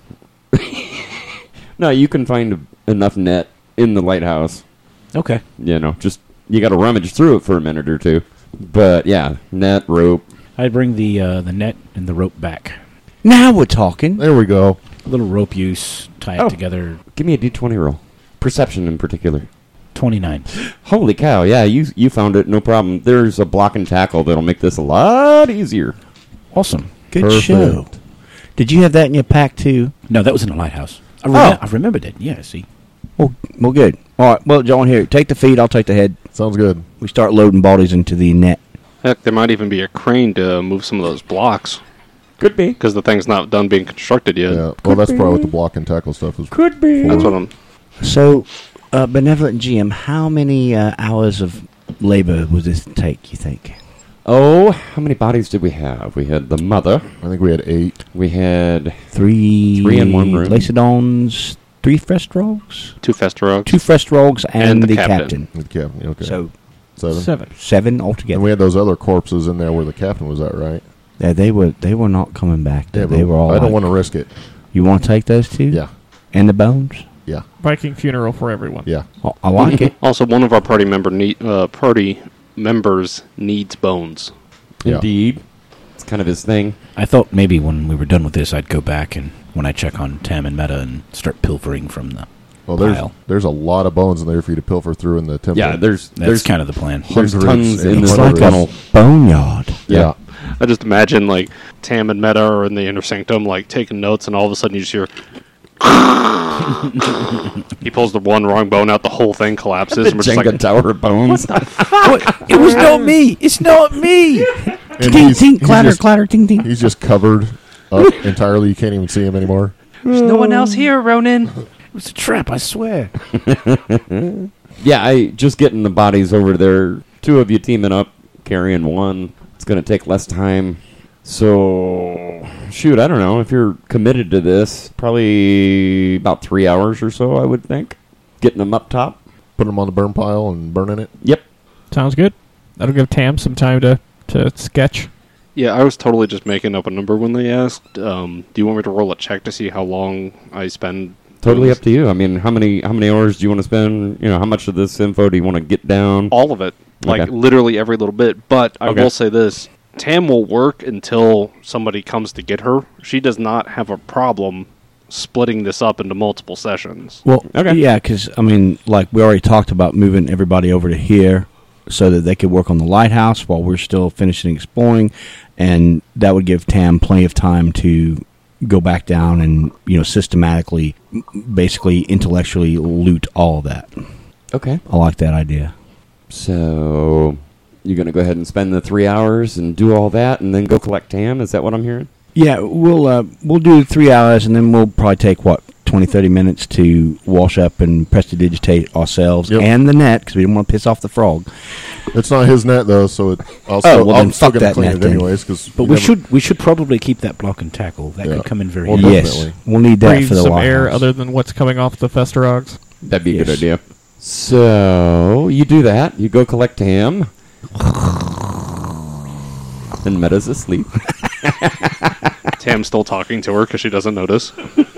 No, you can find enough net in the lighthouse. Okay. You know, just you got to rummage through it for a minute or two. But yeah, net, rope. I'd bring the net and the rope back. Now we're talking. There we go. A little rope use, tie it Oh. together. Give me a D20 roll. Perception in particular. 29. Holy cow! Yeah, you found it. No problem. There's a block and tackle that'll make this a lot easier. Awesome. Good Perfect. show. Did you have that in your pack too? No, that was in the lighthouse. Oh. I remembered it. Yeah, see. Well, good. All right. Well, John, here, take the feet. I'll take the head. Sounds good. We start loading bodies into the net. Heck, there might even be a crane to move some of those blocks Could be. because the thing's not done being constructed yet. Yeah. Well, that's probably what the block and tackle stuff is. Could be. That's what I'm. So, Benevolent GM, how many hours of labor would this take, you think? Oh, how many bodies did we have? We had the mother. I think we had 8. We had Three in one room. Lacedons, 3 Festrogs? 2 Festerogs. 2 Festrogs and, And the the captain. captain. Okay. So, 7. 7 altogether. And we had those other corpses in there where the captain was at, right? Yeah, they were not coming back. Yeah, They but were all I don't like- want to risk it. You want to take those two? Yeah. And the bones? Yeah. Viking funeral for everyone. Yeah. Oh, I like it. Also, one of our party members needs bones. Yeah. Indeed. It's kind of his thing. I thought maybe when we were done with this, I'd go back and when I check on Tam and Meta and start pilfering from the Well, pile. there's a lot of bones in there for you to pilfer through in the temple. Yeah, there's That's kind of the plan. there's hundreds tons and in this hundreds. tunnel. Boneyard. Yeah. I just imagine like Tam and Meta are in the inner sanctum, like taking notes, and all of a sudden you just hear. He pulls the one wrong bone out, the whole thing collapses. The And we're just Jenga like, Tower of Bones. It was not me. It's not me. And Ting, ting, he's clatter, just- clatter, ting, ting. He's just covered up entirely. You can't even see him anymore. there's no one else here, Ronan. It was a trap. I swear. Yeah, just getting the bodies over there. Two of you teaming up, carrying one. It's going to take less time. So, shoot, I don't know. If you're committed to this, probably about 3 hours or so, I would think. Getting them up top. Putting him on the burn pile and burning it. Yep. Sounds good. That'll give Tam some time to sketch. Yeah, I was totally just making up a number when they asked. Do you want me to roll a check to see how long I spend? Totally up to you. I mean, how many hours do you want to spend? You know, how much of this info do you want to get down? All of it. Like, Okay. literally every little bit. But I Okay. will say this. Tam will work until somebody comes to get her. She does not have a problem splitting this up into multiple sessions. Well, Okay. yeah, because, I mean, like, we already talked about moving everybody over to here so that they could work on the lighthouse while we're still finishing exploring, and that would give Tam plenty of time to go back down and, systematically, basically intellectually loot all of that. Okay. I like that idea. So, you're going to go ahead and spend the 3 hours and do all that and then go collect Tam? Is that what I'm hearing? Yeah, we'll do 3 hours, and then we'll probably take, 20, 30 minutes to wash up and prestidigitate ourselves Yep. and the net, because we don't want to piss off the frog. It's not his net though, so well, I'm then still fuck gonna that clean net it then. anyways. Cause But we should probably keep that block and tackle. That Yeah. could come in very Well, handy. Yes, definitely. we'll need that Breathe for the some lighthouse. air other than what's coming off the Festerogs. That'd be a good Yes. idea. So, you do that. You go collect Tam. And Meta's asleep. Tam's still talking to her because she doesn't notice.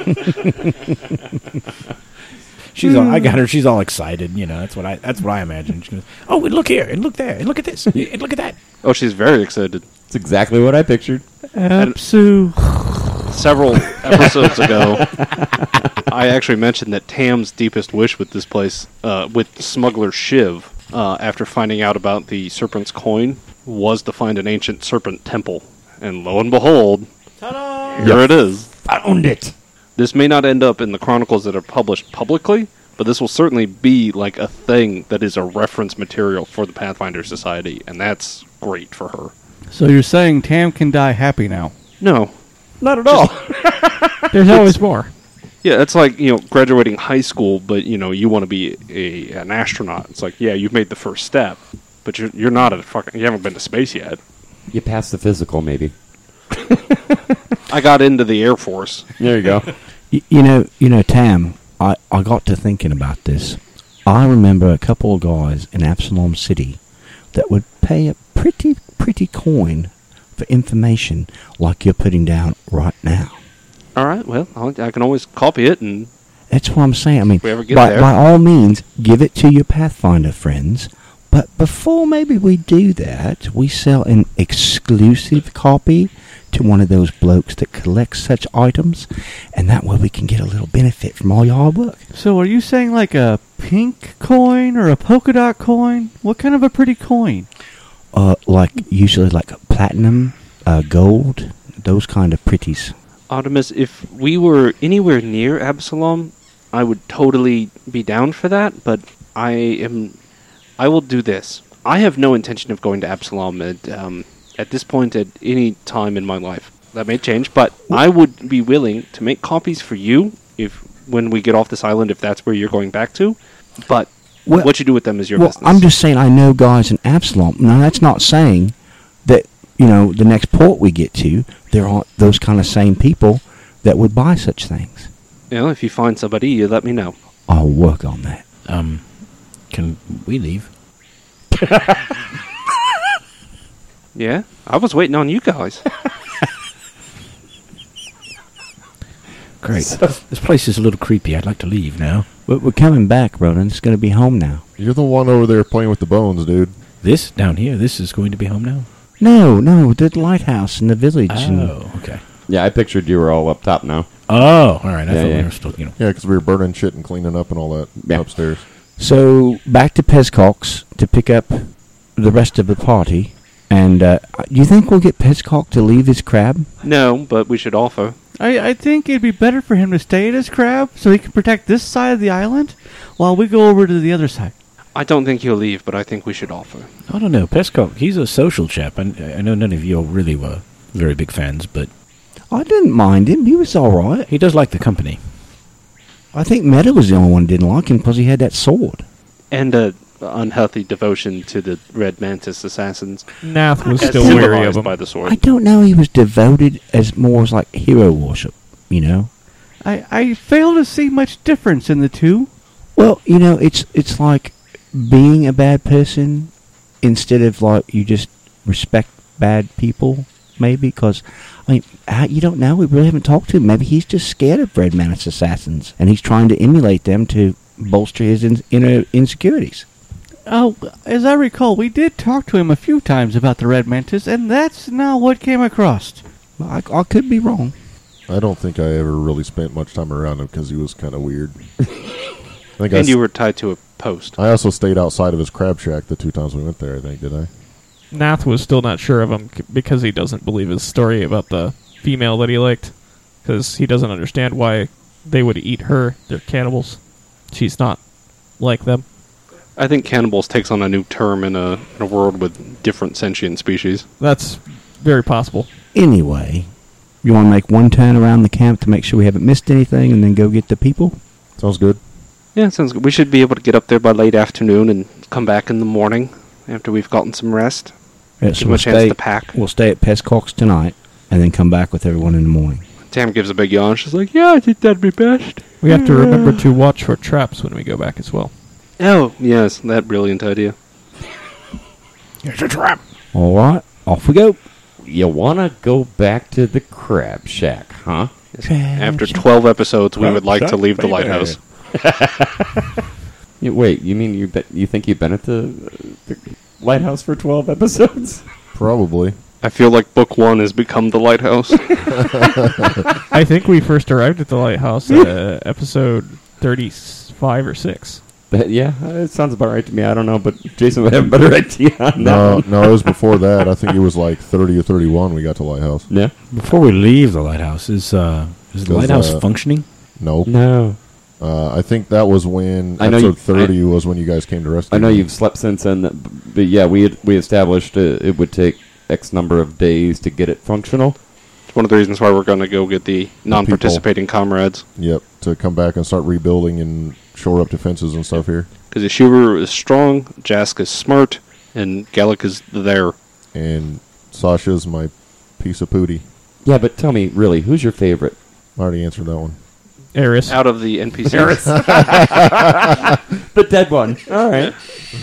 She's all, I got her. She's all excited. That's what I imagine. She goes, "Oh, and look here, and look there, and look at this, and look at that." Oh, she's very excited. It's exactly what I pictured. Apsu. Several episodes ago, I actually mentioned that Tam's deepest wish with this place, with Smuggler Shiv, after finding out about the serpent's coin, was to find an ancient serpent temple. And lo and behold, here it is. Found it. This may not end up in the chronicles that are published publicly, but this will certainly be like a thing that is a reference material for the Pathfinder Society, and that's great for her. So you're saying Tam can die happy now? No. Not at all. There's always more. Yeah, it's like, graduating high school, but, you want to be an astronaut. It's like, yeah, you've made the first step, but you're not you haven't been to space yet. You passed the physical, maybe. I got into the Air Force. There you go. Tam, I got to thinking about this. I remember a couple of guys in Absalom City that would pay a pretty coin for information like you're putting down right now. All right, well, I can always copy it, and That's what I'm saying. I mean, we ever get by there. all means, give it to your Pathfinder friends. But before maybe we do that, we sell an exclusive copy to one of those blokes that collects such items, and that way we can get a little benefit from all your hard work. So are you saying like a pink coin or a polka dot coin? What kind of a pretty coin? Usually like platinum, gold, those kind of pretties. Artemis, if we were anywhere near Absalom, I would totally be down for that, but I will do this. I have no intention of going to Absalom at this point at any time in my life. That may change, but I would be willing to make copies for you when we get off this island, if that's where you're going back to. But Well- what you do with them is your Well, business. I'm just saying I know guys in Absalom. Now, that's not saying that, the next port we get to, there aren't those kind of same people that would buy such things. If you find somebody, you let me know. I'll work on that. Can we leave? Yeah? I was waiting on you guys. Great. This place is a little creepy. I'd like to leave now. We're coming back, Ronan. It's going to be home now. You're the one over there playing with the bones, dude. This down here, this is going to be home now? No, the lighthouse in the village. Oh, okay. Yeah, I pictured you were all up top now. Oh, all right. I Yeah, thought yeah. we were still, Yeah, because we were burning shit and cleaning up and all that Yeah. upstairs. So, back to Pezcock's to pick up the rest of the party. And do you think we'll get Pezcock to leave his crab? No, but we should offer. I think it'd be better for him to stay at his crab so he can protect this side of the island while we go over to the other side. I don't think he'll leave, but I think we should offer. I don't know. Pescock, he's a social chap. I know none of you really were very big fans, but I didn't mind him. He was all right. he does like the company. I think Meta was the only one who didn't like him because he had that sword. And a unhealthy devotion to the Red Mantis assassins. Nath was as still wary of symbolized him. by the sword. I don't know. He was devoted as more as like hero worship, you know? I fail to see much difference in the two. Well, you know, it's like being a bad person instead of like you just respect bad people, maybe. Because, I mean, you don't know. We really haven't talked to him. Maybe he's just scared of Red Mantis assassins and he's trying to emulate them to bolster his inner insecurities. Oh, as I recall, we did talk to him a few times about the Red Mantis, and that's not what came across. I could be wrong. I don't think I ever really spent much time around him because he was kind of weird. I think And you were tied to a post. I also stayed outside of his crab shack the 2 times we went there, I think, did I? Nath was still not sure of him because he doesn't believe his story about the female that he liked. Because he doesn't understand why they would eat her. They're cannibals. She's not like them. I think cannibals takes on a new term in a world with different sentient species. That's very possible. Anyway, you want to make one turn around the camp to make sure we haven't missed anything and then go get the people? Sounds good. Yeah, sounds good. We should be able to get up there by late afternoon and come back in the morning after we've gotten some rest. Yeah, Give them a chance to pack. We'll stay at Pezcock's tonight and then come back with everyone in the morning. Tam gives a big yawn. She's like, yeah, I think that'd be best. We have to remember to watch for traps when we go back as well. Oh, yes, that brilliant idea. It's a trap. All right, off we go. You want to go back to the crab shack, huh? After 12 episodes, we would like to leave the lighthouse. Wait, you mean you think you've been at the lighthouse for 12 episodes? Probably. I feel like book 1 has become the lighthouse. I think we first arrived at the lighthouse at episode 35 or 6. Yeah, it sounds about right to me. I don't know, but Jason would have a better idea on that No, one. no, it was before that. I think it was like 30 or 31 we got to Lighthouse. Yeah? Before we leave the lighthouse, is the lighthouse functioning? No. No. I think that was when I know episode 30 was when you guys came to rescue I know me. you've slept since then, but yeah, we established it would take X number of days to get it functional. It's one of the reasons why we're going to go get the non-participating comrades. Yep, to come back and start rebuilding and shore up defenses and stuff here. Because Ishuru is strong, Jask is smart, and Gallic is there. And Sasha's my piece of pooty. Yeah, but tell me, really, who's your favorite? I already answered that one. Eris. Out of the NPCs. The dead one. All right.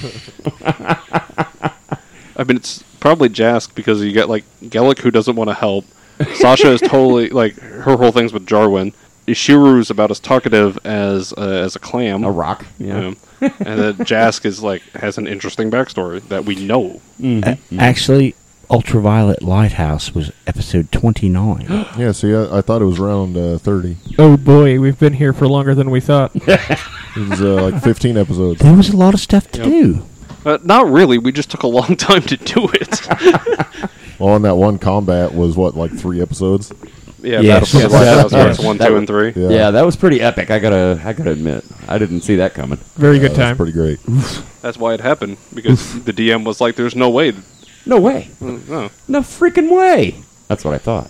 I mean, it's probably Jask because you get, like, Gallic who doesn't want to help. Sasha is totally, like, her whole thing's with Jarwin. Ishiru's about as talkative as a clam. A rock. Yeah. And then Jask is, like, has an interesting backstory that we know. Actually, Ultraviolet Lighthouse was episode 29. Yeah, see, I thought it was around 30. Oh boy, we've been here for longer than we thought. It was like 15 episodes. There was a lot of stuff to Yep. do. Not really. We just took a long time to do it. Well, and that one combat was, what, like 3 episodes? Yeah, Yes. Battle for the Yes. Lighthouse Yes. parts 1, That 2, was- and 3. Yeah. That was pretty epic. I gotta admit, I didn't see that coming. Very good That was time. pretty great. That's why it happened. Because the DM was like, there's no way. No way. No. No freaking way. That's what I thought.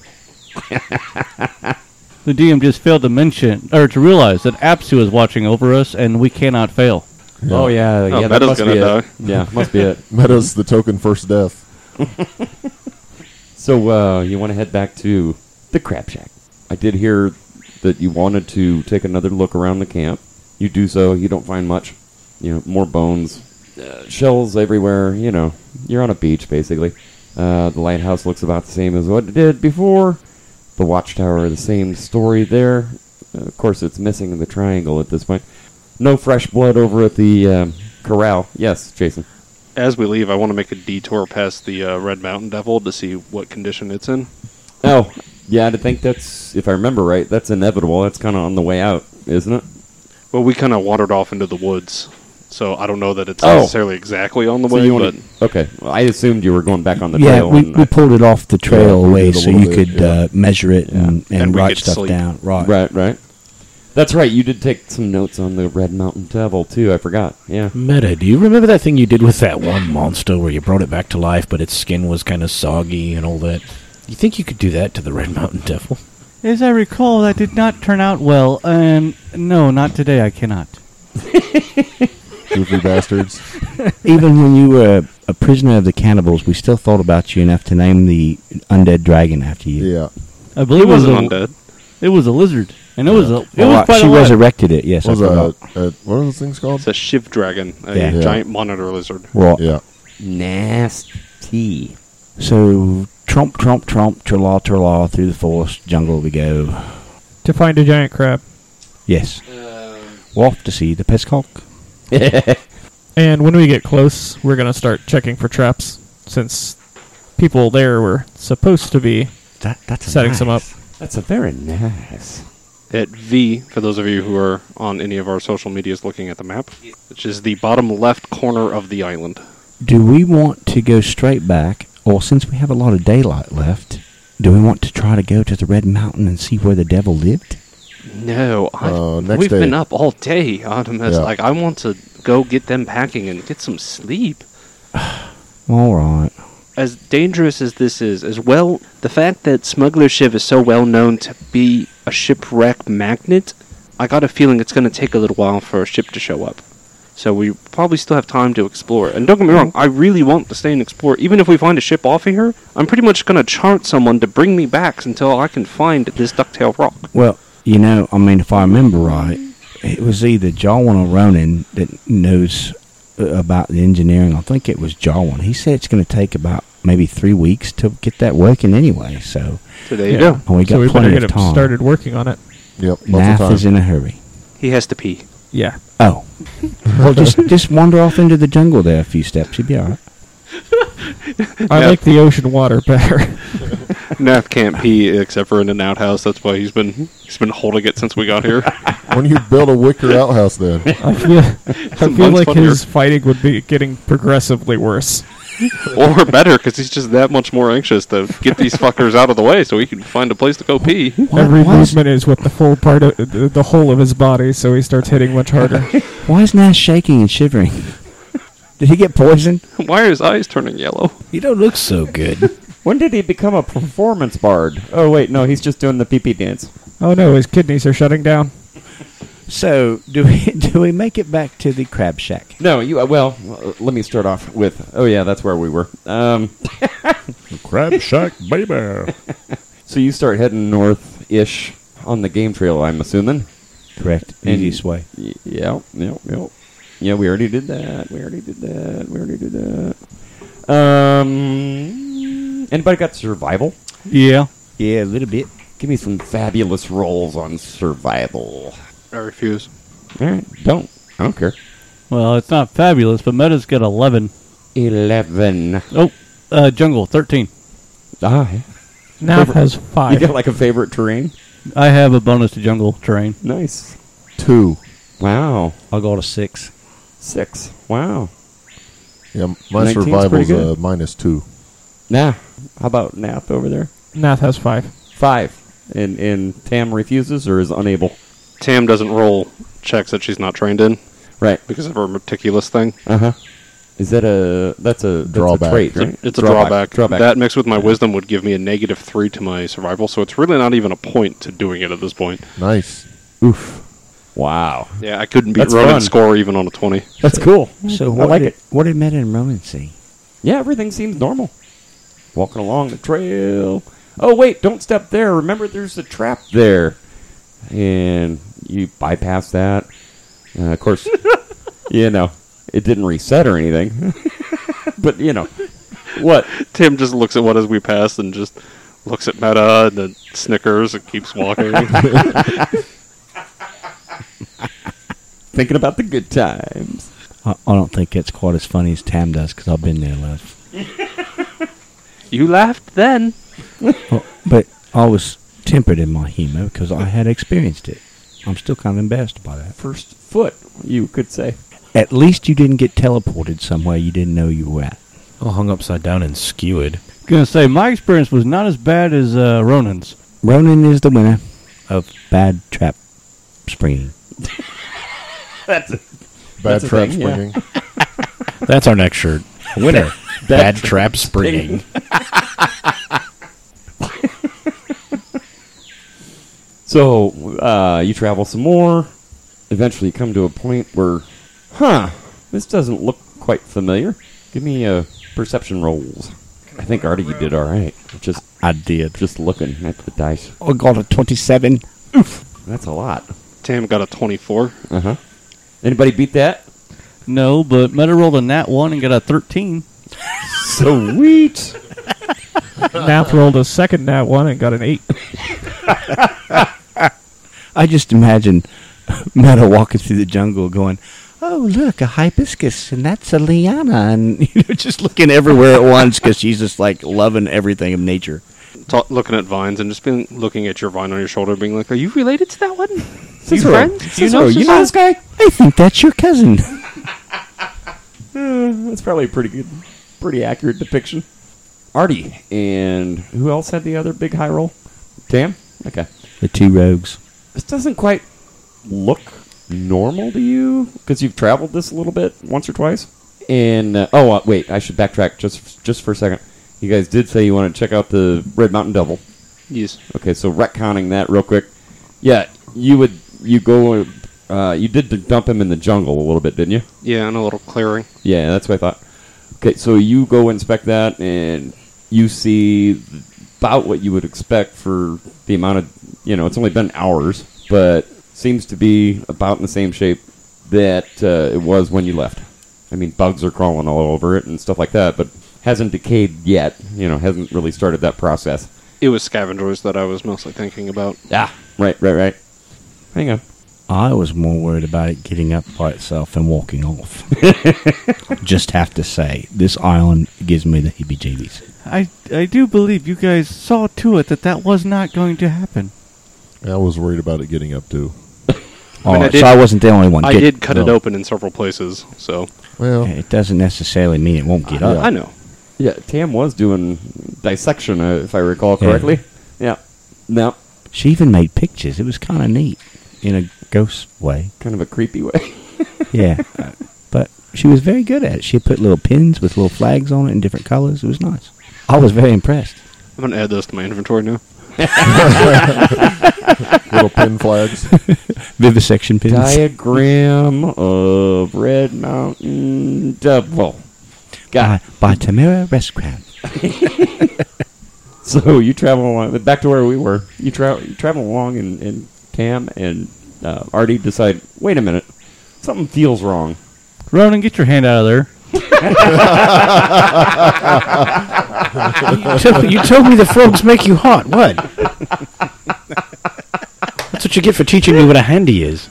The DM just failed to mention, or to realize that Apsu is watching over us, and we cannot fail. Oh yeah, Oh, yeah. That Meta's must gonna be die. it. Yeah, must be it. Meta's the token first death. So you want to head back to the Crab Shack? I did hear that you wanted to take another look around the camp. You do so. You don't find much. You know, more bones, shells everywhere. You know, you're on a beach basically. The lighthouse looks about the same as what it did before. The watchtower, the same story there. Of course, it's missing in the triangle at this point. No fresh blood over at the corral. Yes, Jason. As we leave, I want to make a detour past the Red Mountain Devil to see what condition it's in. Oh, yeah, I think that's, if I remember right, that's inevitable. That's kind of on the way out, isn't it? Well, we kind of wandered off into the woods, so I don't know that it's Oh. necessarily exactly on the So way, you but wanna, okay, well, I assumed you were going back on the Yeah, trail. we pulled it off the trail we away did a so little you bit, could yeah. measure it and And we write could stuff sleep. down. Right. Right. That's right, you did take some notes on the Red Mountain Devil, too. I forgot, yeah. Meta, do you remember that thing you did with that one monster where you brought it back to life, but its skin was kind of soggy and all that? You think you could do that to the Red Mountain Devil? As I recall, that did not turn out well. No, not today. I cannot. Goofy bastards. Even when you were a prisoner of the cannibals, we still thought about you enough to name the undead dragon after you. Yeah. I he believe it was wasn't undead. It was a lizard, and it was a. It Well, was quite she a lot. resurrected it, yes. What I was forgot. what are those things called? It's a Shiv Dragon, a Yeah. giant monitor lizard. Right. Yeah. Nasty. So, tromp, tra-la, through the forest jungle we go. To find a giant crab. Yes. We're off to see the Peskok. And when we get close, we're going to start checking for traps, since people there were supposed to be That's setting some up. That's a very nice. At V, for those of you who are on any of our social medias looking at the map, which is the bottom left corner of the island. Do we want to go straight back, or since we have a lot of daylight left, do we want to try to go to the Red Mountain and see where the devil lived? No, Next we've day. been up all day, Artemis. Yeah. Like, I want to go get them packing and get some sleep. All right. As dangerous as this is, as well, the fact that Smuggler Shiv is so well known to be a shipwreck magnet, I got a feeling it's going to take a little while for a ship to show up. So we probably still have time to explore. And don't get me wrong, I really want to stay and explore. Even if we find a ship off of here, I'm pretty much going to chart someone to bring me back until I can find this ducktail rock. Well, you know, I mean, if I remember right, it was either Jarwan or Ronan that knows about the engineering. I think it was Jarwan. He said it's going to take about maybe 3 weeks to get that working anyway. So So there you go. we So got we better plenty get of him time. started working on it. Yep. Lots of Nath time. is in a hurry. He has to pee. Yeah. Oh, well, just wander off into the jungle there a few steps. You'll be all right. I like the ocean water better. Nath can't pee except for in an outhouse. That's why he's been holding it since we got here. When you build a wicker outhouse, then I feel Mine's like funnier. his fighting would be getting progressively worse. Or better, because he's just that much more anxious to get these fuckers out of the way so he can find a place to go pee. Every why is- movement is with the full part of the whole of his body, so he starts hitting much harder. Why is Nath shaking and shivering? Did he get poisoned? Why are his eyes turning yellow? You don't look so good. When did he become a performance bard? Oh, wait, no, he's just doing the pee-pee dance. Oh no, his kidneys are shutting down. So, do we make it back to the crab shack? No, let me start off with, oh yeah, that's where we were. crab shack, baby. So you start heading north-ish on the game trail, I'm assuming. Correct. And- Easiest way. Yeah, Yeah, we already did that. Anybody got survival? Yeah. Yeah, a little bit. Give me some fabulous rolls on survival. I refuse. All right, I don't care. Well, it's not fabulous, but Meta's got 11. 11. Oh, jungle 13. Ah, Now Favorite- has you 5. got like a favorite terrain? I have a bonus to jungle terrain. Nice. 2. I'll go to 6. 6. Wow. Yeah, my 19's survival's pretty good. -2. Nah. How about Nath over there? Nath has 5. 5. And Tam refuses or is unable? Tam doesn't roll checks that she's not trained in Right. because of her meticulous thing. Uh-huh. Is that that's a Drawback. trait, right? It's a drawback. Drawback. That mixed with my wisdom would give me a -3 to my survival, so it's really not even a point to doing it at this point. Nice. Oof. Wow. Yeah, I couldn't beat That's Ronan's fun. score even on a 20. That's cool. So I like it. What did Meta and Ronan see? Yeah, everything seems normal. Walking along the trail. Oh, wait, don't step there. Remember, there's a trap there. And you bypass that. Of course, it didn't reset or anything. But, what? Tim just looks at what as we pass and just looks at Meta and then snickers and keeps walking. thinking about the good times. I don't think it's quite as funny as Tam does because I've been there, love. You laughed then. But I was tempered in my humor because I had experienced it. I'm still kind of embarrassed by that. First foot, you could say. At least you didn't get teleported somewhere you didn't know you were at. All hung upside down and skewered. Gonna say my experience was not as bad as Ronan's. Ronan is the winner of bad trap springing. That's a Bad a trap thing, yeah. springing. That's our next shirt. Winner. Bad trap springing. So, you travel some more. Eventually, you come to a point where, this doesn't look quite familiar. Give me perception rolls. I think Artie, you did all right. I did. Just looking at the dice. I got a 27. That's a lot. Tam got a 24. Uh-huh. Anybody beat that? No, but Meta rolled a nat 1 and got a 13. Sweet. Nath rolled a second nat 1 and got an 8. I just imagine Meta walking through the jungle going, oh, look, a hibiscus, and that's a liana, and just looking everywhere at once because she's just like loving everything of nature. Looking at vines and just looking at your vine on your shoulder, being like, "Are you related to that one? You Cicero. friends? Cicero, you know this guy? I think that's your cousin. That's probably a pretty accurate depiction. Artie, and who else had the other big high roll? Tam? Okay. The two rogues. This doesn't quite look normal to you, because you've traveled this a little bit, once or twice. And, wait, I should backtrack just for a second. You guys did say you want to check out the Red Mountain Devil. Yes. Okay, so retconning that real quick. Yeah, you did dump him in the jungle a little bit, didn't you? Yeah, in a little clearing. Yeah, that's what I thought. Okay, so you go inspect that, and you see about what you would expect for the amount of, it's only been hours, but seems to be about in the same shape that it was when you left. I mean, bugs are crawling all over it and stuff like that, but hasn't decayed yet. Hasn't really started that process. It was scavengers that I was mostly thinking about. Ah, right. Hang on. I was more worried about it getting up by itself and walking off. Just have to say, this island gives me the heebie-jeebies. I do believe you guys saw to it that was not going to happen. I was worried about it getting up too. So I wasn't the only one. I did cut it open in several places, so. Well, It doesn't necessarily mean it won't get up. I know. Yeah, Tam was doing dissection, if I recall correctly. Yeah. No, She even made pictures. It was kind of neat in a ghost way. kind of a creepy way. Yeah. But she was very good at it. She had put little pins with little flags on it in different colors. It was nice. I was very impressed. I'm going to add those to my inventory now. little pin flags. Vivisection pins. Diagram of Red Mountain Devil. By Tamara Rescram. So you travel along, back to where we were. You travel along, and Tam and Artie decide, wait a minute, something feels wrong. Ronan, get your hand out of there. You told me the frogs make you hot. What? That's what you get for teaching me what a handy is.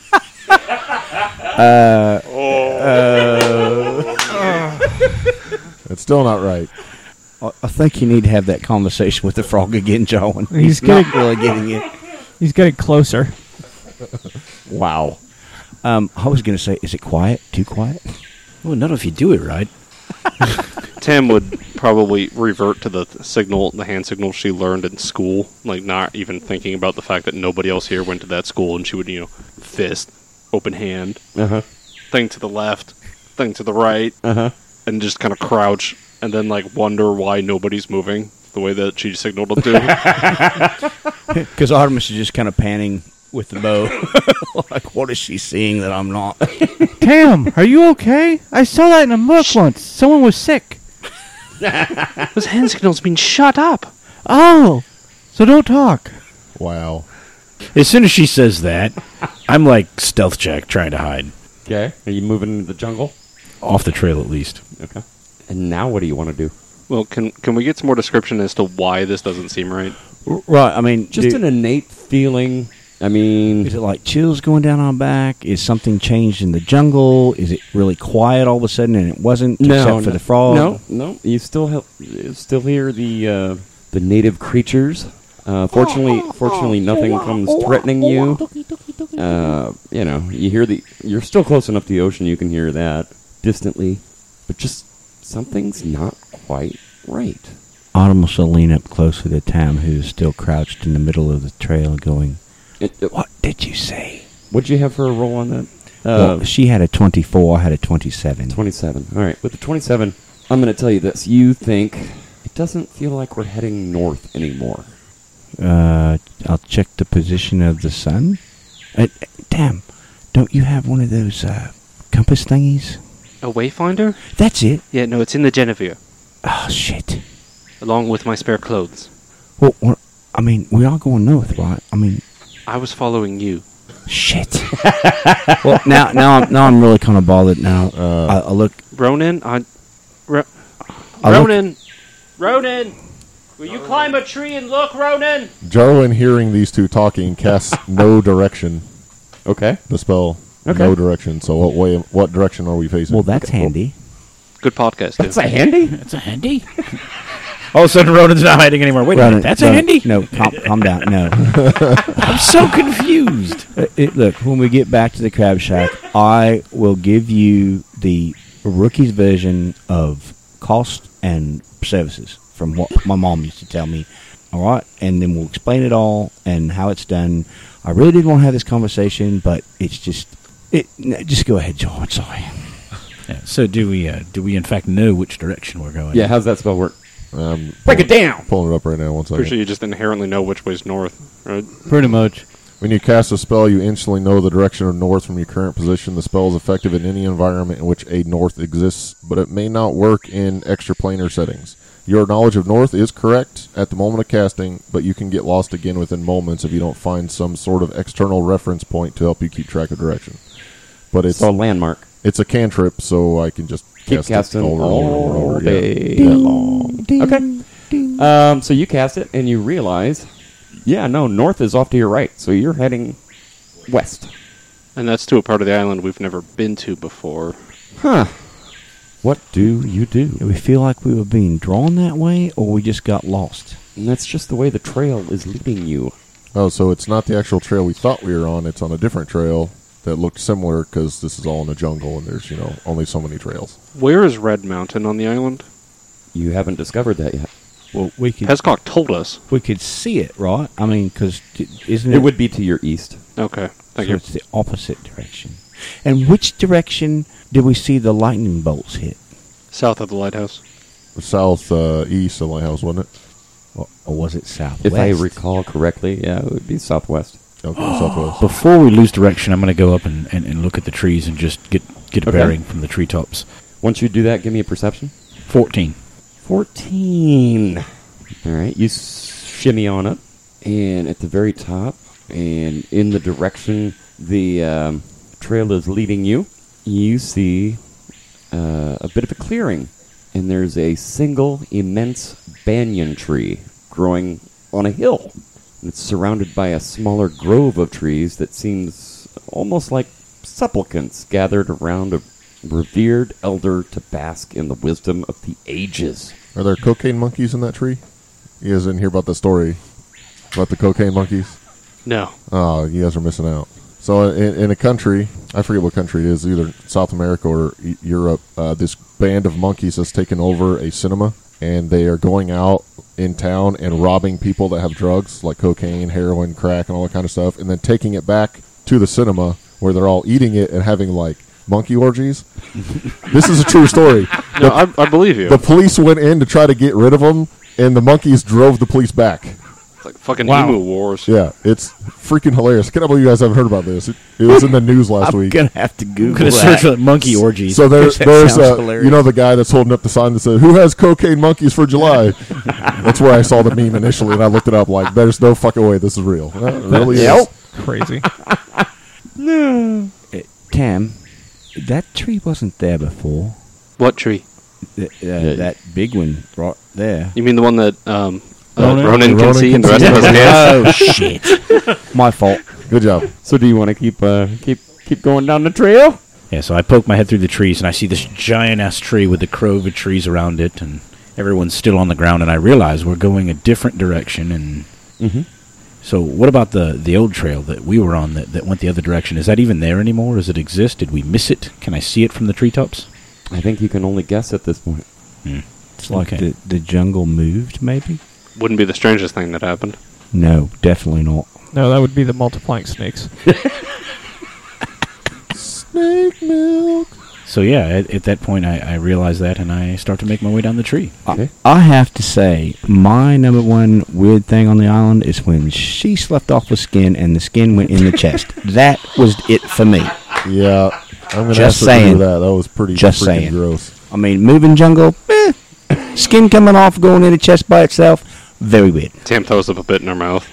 It's still not right. I think you need to have that conversation with the frog again, Joan. He's not really getting it. He's getting closer. Wow. I was going to say, is it quiet? Too quiet? Well, not if you do it right. Tam would probably revert to the hand signal she learned in school, like not even thinking about the fact that nobody else here went to that school, and she would, fist, open hand, thing to the left, thing to the right, and just kind of crouch, and then wonder why nobody's moving the way that she signaled them to. Because Artemis is just kind of panning with the bow. Like, what is she seeing that I'm not? Tam, are you okay? I saw that in a book once. Someone was sick. Those hand signals mean shut up. Oh, so don't talk. Wow. As soon as she says that, I'm like stealth check trying to hide. Okay. Are you moving into the jungle? Off the trail, at least. Okay. And now what do you want to do? Well, can we get some more description as to why this doesn't seem right? Right, I mean... Just an innate feeling I mean, Is it like chills going down our back? Is something changed in the jungle? Is it really quiet all of a sudden and it wasn't, except for the frog? No. You still hear the native creatures. Fortunately, nothing comes threatening you. You hear you're still close enough to the ocean. You can hear that distantly, but just something's not quite right. Autumn will lean up closer to Tam, who's still crouched in the middle of the trail, going, "What did you say?" What'd you have for a roll on that? Well, she had a 24. I had a 27. 27. All right. With the 27, I'm going to tell you this. You think it doesn't feel like we're heading north anymore. I'll check the position of the sun. Tam, don't you have one of those compass thingies? A wayfinder? That's it. Yeah, no, it's in the Genevieve, Oh, shit. along with my spare clothes. Well, we are going north, right? I was following you. Shit. Well, now I'm really kind of bothered now. I look. Ronan, Ronan! Will you climb a tree and look, Ronan? Jarwin, hearing these two talking, casts no direction. Okay. The spell, Okay. no direction. So what direction are we facing? Well, that's handy. Good podcast, dude. That's a handy? That's a handy. All of a sudden, Ronan's not hiding anymore. Wait a minute, that's a handy? No, calm down. No. I'm so confused. Look, when we get back to the crab shack, I will give you the rookie's version of cost and services from what my mom used to tell me. All right? And then we'll explain it all and how it's done. I really did want to have this conversation, but it's just... just go ahead, Joel. I'm sorry. Yeah, so do we in fact know which direction we're going? Yeah, how's that spell work? Break it down! Pulling it up right now, one second. Pretty sure you just inherently know which way's north, right? Pretty much. When you cast a spell, you instantly know the direction of north from your current position. The spell is effective in any environment in which a north exists, but it may not work in extraplanar settings. Your knowledge of north is correct at the moment of casting, but you can get lost again within moments if you don't find some sort of external reference point to help you keep track of direction. But it's a landmark. It's a cantrip, so I can just Keep cast casting it over and over and over. day Yeah. long. Okay. So you cast it, and you realize, north is off to your right, so you're heading west. And that's to a part of the island we've never been to before. Huh. What do you do? Do we feel like we were being drawn that way, or we just got lost? And that's just the way the trail is leading you. Oh, so it's not the actual trail we thought we were on. It's on a different trail that looked similar because this is all in the jungle and there's, only so many trails. Where is Red Mountain on the island? You haven't discovered that yet. Well, we could told us. We could see it, right? I mean, because isn't it? It would be to your east. Okay, thank So you. it's the opposite direction. And which direction did we see the lightning bolts hit? South of the lighthouse. South east of the lighthouse, wasn't it? Or was it southwest? If I recall correctly, yeah, it would be southwest. Okay, southwest. Before we lose direction, I'm going to go up and look at the trees and just get a Okay. bearing from the treetops. Once you do that, give me a perception. 14. 14. All right, you shimmy on up, and at the very top, and in the direction the trail is leading you, you see a bit of a clearing, and there's a single immense banyan tree growing on a hill. And it's surrounded by a smaller grove of trees that seems almost like supplicants gathered around a revered elder to bask in the wisdom of the ages. Are there cocaine monkeys in that tree? You guys didn't hear about the story about the cocaine monkeys? No. Oh, you guys are missing out. So in a country, I forget what country it is, either South America or Europe, this band of monkeys has taken over a cinema, and they are going out in town and robbing people that have drugs, like cocaine, heroin, crack, and all that kind of stuff, and then taking it back to the cinema where they're all eating it and having, like, monkey orgies. This is a true story. No, I believe you. The police went in to try to get rid of them, and the monkeys drove the police back. It's like fucking Wow. emu wars. Yeah, it's freaking hilarious. I can't believe you guys haven't heard about this. It was in the news last I'm week. gonna have to Google Could have that. searched monkey orgies. So there's That sounds hilarious. the guy that's holding up the sign that says, "Who has cocaine monkeys for July?" That's where I saw the meme initially, and I looked it up. Like, there's no fucking way this is real. It really is. Crazy. Tam, that tree wasn't there before. What tree? That big one right there. You mean the one that Ronan Ronan can Ronan see can and the rest see. of us can't? Oh, shit. My fault. Good job. So do you want to keep going down the trail? Yeah, so I poke my head through the trees, and I see this giant-ass tree with the crowwood trees around it, and everyone's still on the ground, and I realize we're going a different direction, and... Mm-hmm. So what about the old trail that we were on that went the other direction? Is that even there anymore? Does it exist? Did we miss it? Can I see it from the treetops? I think you can only guess at this point. It's like the jungle moved, maybe? Wouldn't be the strangest thing that happened. No, definitely not. No, that would be the multiplying snakes. Snake milk. So yeah, at that point I realize that, and I start to make my way down the tree. Okay. I have to say, my number one weird thing on the island is when she slept off the skin and the skin went in the chest. That was it for me. Yeah, I'm gonna Just have to saying. do that. That was pretty Just freaking saying. gross. I mean, moving jungle, skin coming off, going in the chest by itself, very weird. Tam throws up a bit in her mouth.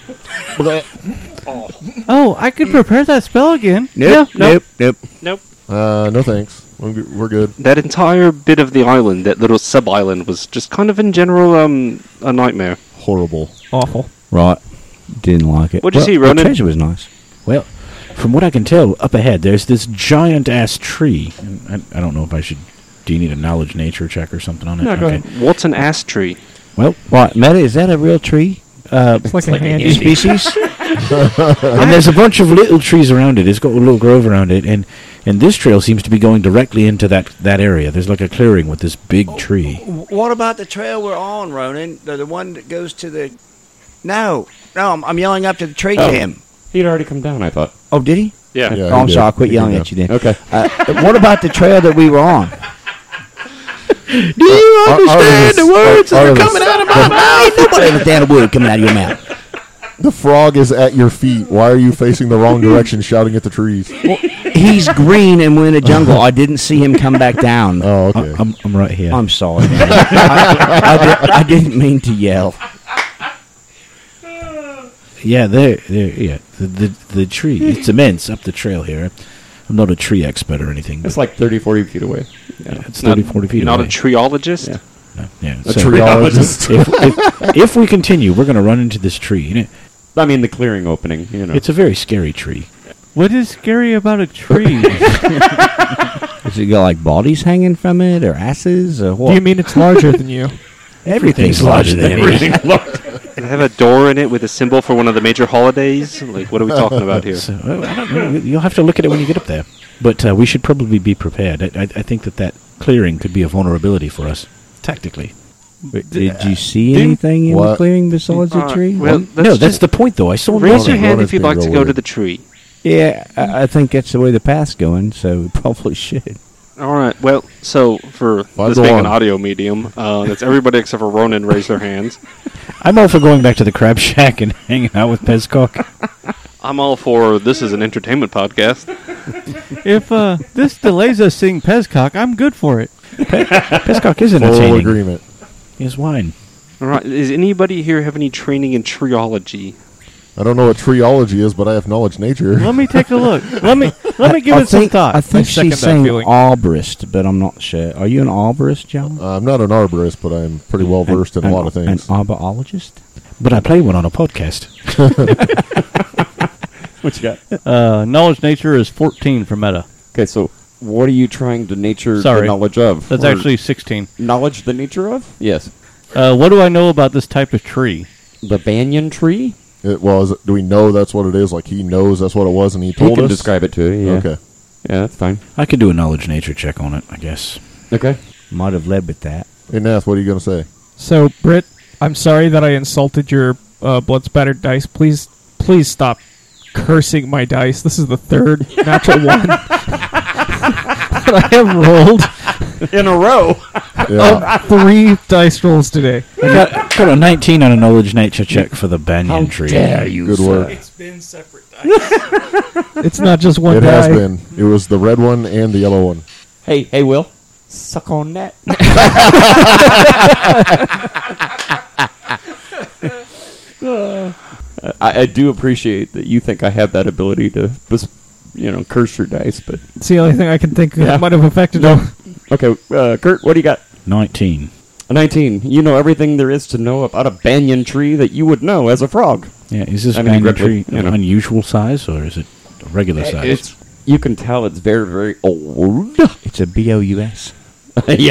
Oh, I could prepare that spell again. Nope, nope. nope. No thanks. We're good. That entire bit of the island, that little sub-island, was just kind of in general a nightmare. Horrible. Awful. Right. Didn't like it. What'd you see, The Ronan? treasure was nice. Well, from what I can tell, up ahead there's this giant-ass tree. And I don't know if I should... Do you need a knowledge nature check or something on it? No, go ahead. What's an ass tree? Well, Right, Meta, is that a real tree? It's like a handy. Species? and there's a bunch of little trees around it. It's got a little grove around it, and this trail seems to be going directly into that area. There's like a clearing with this big tree. What about the trail we're on, Ronan? The one that goes to the... No, I'm yelling up to the tree to him. He'd already come down, I thought. Oh, did he? Yeah. Yeah, Oh, I'm he sorry, did. I quit He yelling did. at you then. Okay. What about the trail that we were on? Do you understand the words that are coming out of my mouth? Ain't nobody understand a word coming out of your mouth. The frog is at your feet. Why are you facing the wrong direction, shouting at the trees? He's green and we're in a jungle. I didn't see him come back down. Oh, okay. I'm right here. I'm sorry, man. I didn't mean to yell. Yeah, yeah. The tree. It's immense up the trail here. I'm not a tree expert or anything. It's But like 30, 40 feet away. Yeah. it's 30, 40 feet You're not away. a treologist? Yeah. No, yeah. A So treologist. if we continue, we're going to run into this tree. You know, I mean, the clearing opening, you know. it's a very scary tree. What is scary about a tree? Does it got like bodies hanging from it or asses or Do what? you mean it's larger than you? Everything's larger than me. Does it have a door in it with a symbol for one of the major holidays? Like, what are we talking about here? So, I don't know. You'll have to look at it when you get up there. But we should probably be prepared. I think that clearing could be a vulnerability for us, tactically. Did you see anything in the What? clearing besides the tree? Well, No, that's the point, though. I saw Raise nothing. your hand Ronan's if you'd being like to real go to weird. the tree. Yeah, I think that's the way the path's going, so we probably should. All right. Well, so for Five this to being one. an audio medium, that's everybody except for Ronan raise their hands. I'm all for going back to the crab shack and hanging out with Pezcock. I'm all for this is an entertainment podcast. If this delays us seeing Pezcock, I'm good for it. Pezcock is Full entertaining. agreement. Here's wine. All right. Does anybody here have any training in treology? I don't know what treology is, but I have knowledge nature. Let me take a look. Let me give it some thought. I think second she's that saying feeling. arborist, but I'm not sure. Are you an arborist, John? I'm not an arborist, but I'm pretty well versed in a lot of things. An arborologist? But I play one on a podcast. What you got? Knowledge nature is 14 for meta. Okay, so what are you trying to nature Sorry. the knowledge of? That's Or actually 16. knowledge the nature of? Yes. What do I know about this type of tree? The banyan tree? Do we know that's what it is? Like he knows that's what it was, and he He told can us. describe it to you. Yeah. Okay. Yeah, that's fine. I could do a knowledge nature check on it, I guess. Okay. Might have led with that. Hey Nath, what are you gonna say? So, Britt, I'm sorry that I insulted your blood spattered dice. Please stop cursing my dice. This is the third natural one that I have rolled In a row. Yeah. 3 dice rolls today. I got a 19 on a knowledge nature check for the banyan tree. Good work. It's been separate dice. It's not just one It die. has been. It was the red one and the yellow one. Hey, Will. Suck on that. I do appreciate that you think I have that ability to, curse your dice, but... It's the only thing I can think Yeah. that might have affected him. Okay, Kurt, what do you got? 19. A 19. You know everything there is to know about a banyan tree that you would know as a frog. Yeah, is this I mean, banyan Ripley, tree you know. unusual size, or is it a regular size? You can tell it's very, very old. It's a BOUS. Yeah,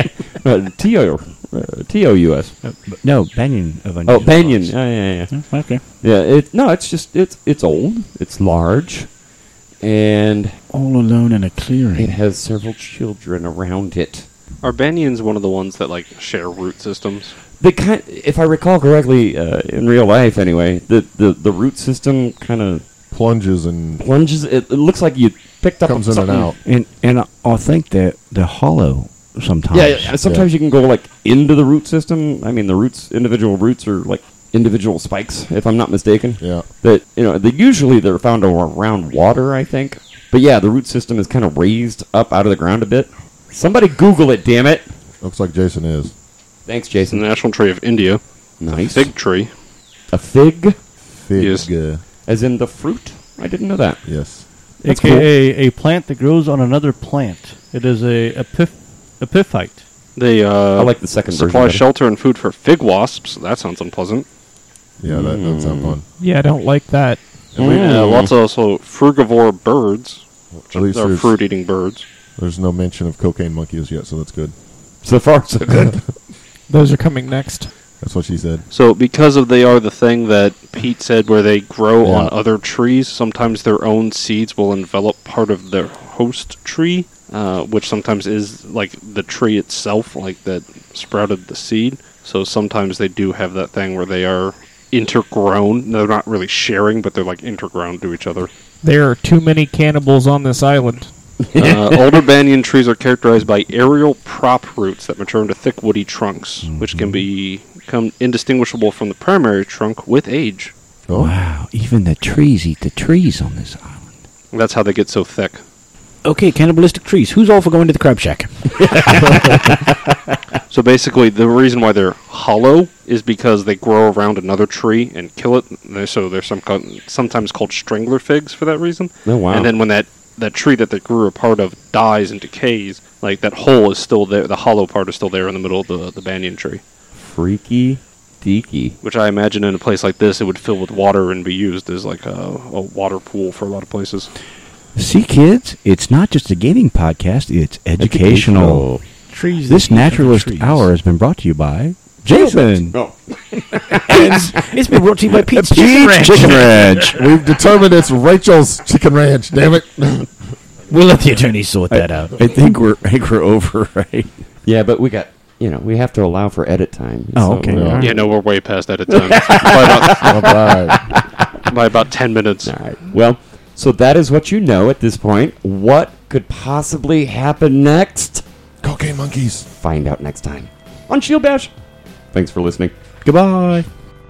TOUS. No, banyan of Oh, unusual banyan. size. Yeah. Okay. Yeah, it's old. It's large, and All alone in a it clearing. has several children around it. Are banyans one of the ones that like share root systems? They kind, if I recall correctly, in real life anyway, the root system kind of Plunges and plunges. It looks like you picked up comes in and something. out. And I think that they're hollow sometimes. Yeah, sometimes you can go like into the root system. I mean, individual roots are like individual spikes, if I'm not mistaken. Yeah. That usually they're found around water, I think. But yeah, the root system is kind of raised up out of the ground a bit. Somebody Google it, damn it! Looks like Jason is. Thanks, It's the Jason. national tree of India. Nice. Fig tree. A fig, Fig. Yes. as in the fruit. I didn't know that. Yes. That's AKA a plant that grows on another plant. It is a epiphyte. They I like the second version supply better. shelter and food for fig wasps. That sounds unpleasant. Yeah, that doesn't sound fun. Yeah, I don't like that. Lots of also frugivore birds. At least They're there's, fruit-eating birds. there's no mention of cocaine monkeys yet, so that's good. So far, so good. Those are coming next. That's what she said. So because they are the thing that Pete said where they grow Yeah. on other trees, sometimes their own seeds will envelop part of their host tree, which sometimes is like the tree itself, like that sprouted the seed. So sometimes they do have that thing where they are intergrown. They're not really sharing, but they're like intergrown to each other. There are too many cannibals on this island. Older banyan trees are characterized by aerial prop roots that mature into thick woody trunks, which can become indistinguishable from the primary trunk with age. Oh, Wow, even the trees eat the trees on this island. That's how they get so thick. Okay, cannibalistic trees. Who's all for going to the crab shack? So basically, the reason why they're hollow is because they grow around another tree and kill it. So they're sometimes called strangler figs for that reason. Oh, wow. And then when that tree that they grew a part of dies and decays, like that hole is still there. The hollow part is still there in the middle of the banyan tree. Freaky deaky. Which I imagine in a place like this, it would fill with water and be used as like a water pool for a lot of places. See, kids, it's not just a gaming podcast, it's educational. Trees. This that eat other Naturalist trees. Hour has been brought to you by Jason. Oh. It's been brought to you by Pete's Chicken Ranch. we've determined it's Rachel's Chicken Ranch. Damn it! We'll let the attorneys sort that out. I think we're over, right? Yeah, but we got, we have to allow for edit time. Oh, okay. Yeah. All right. Yeah, no, we're way past that at time. by, All right. by about 10 minutes. All right. Well, so that is what you know at this point. What could possibly happen next? Cocaine monkeys. Find out next time on Shield Bash. Thanks for listening. Goodbye.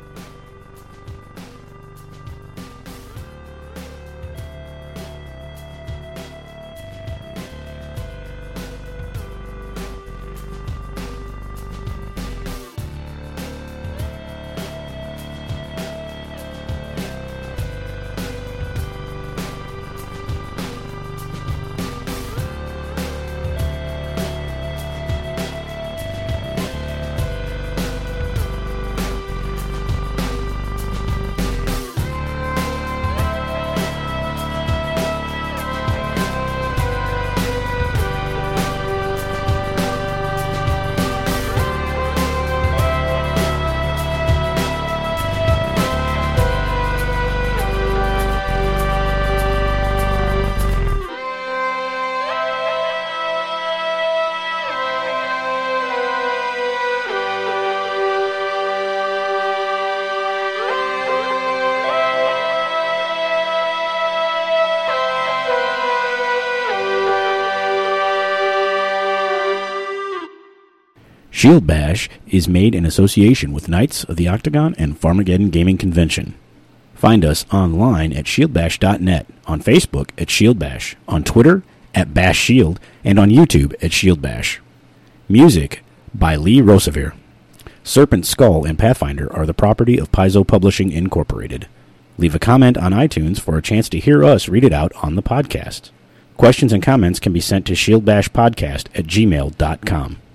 Shield Bash is made in association with Knights of the Octagon and Farmageddon Gaming Convention. Find us online at shieldbash.net, on Facebook at Shield Bash, on Twitter at Bash Shield, and on YouTube at Shield Bash. Music by Lee Rosevere. Serpent Skull and Pathfinder are the property of Paizo Publishing Incorporated. Leave a comment on iTunes for a chance to hear us read it out on the podcast. Questions and comments can be sent to shieldbashpodcast@gmail.com.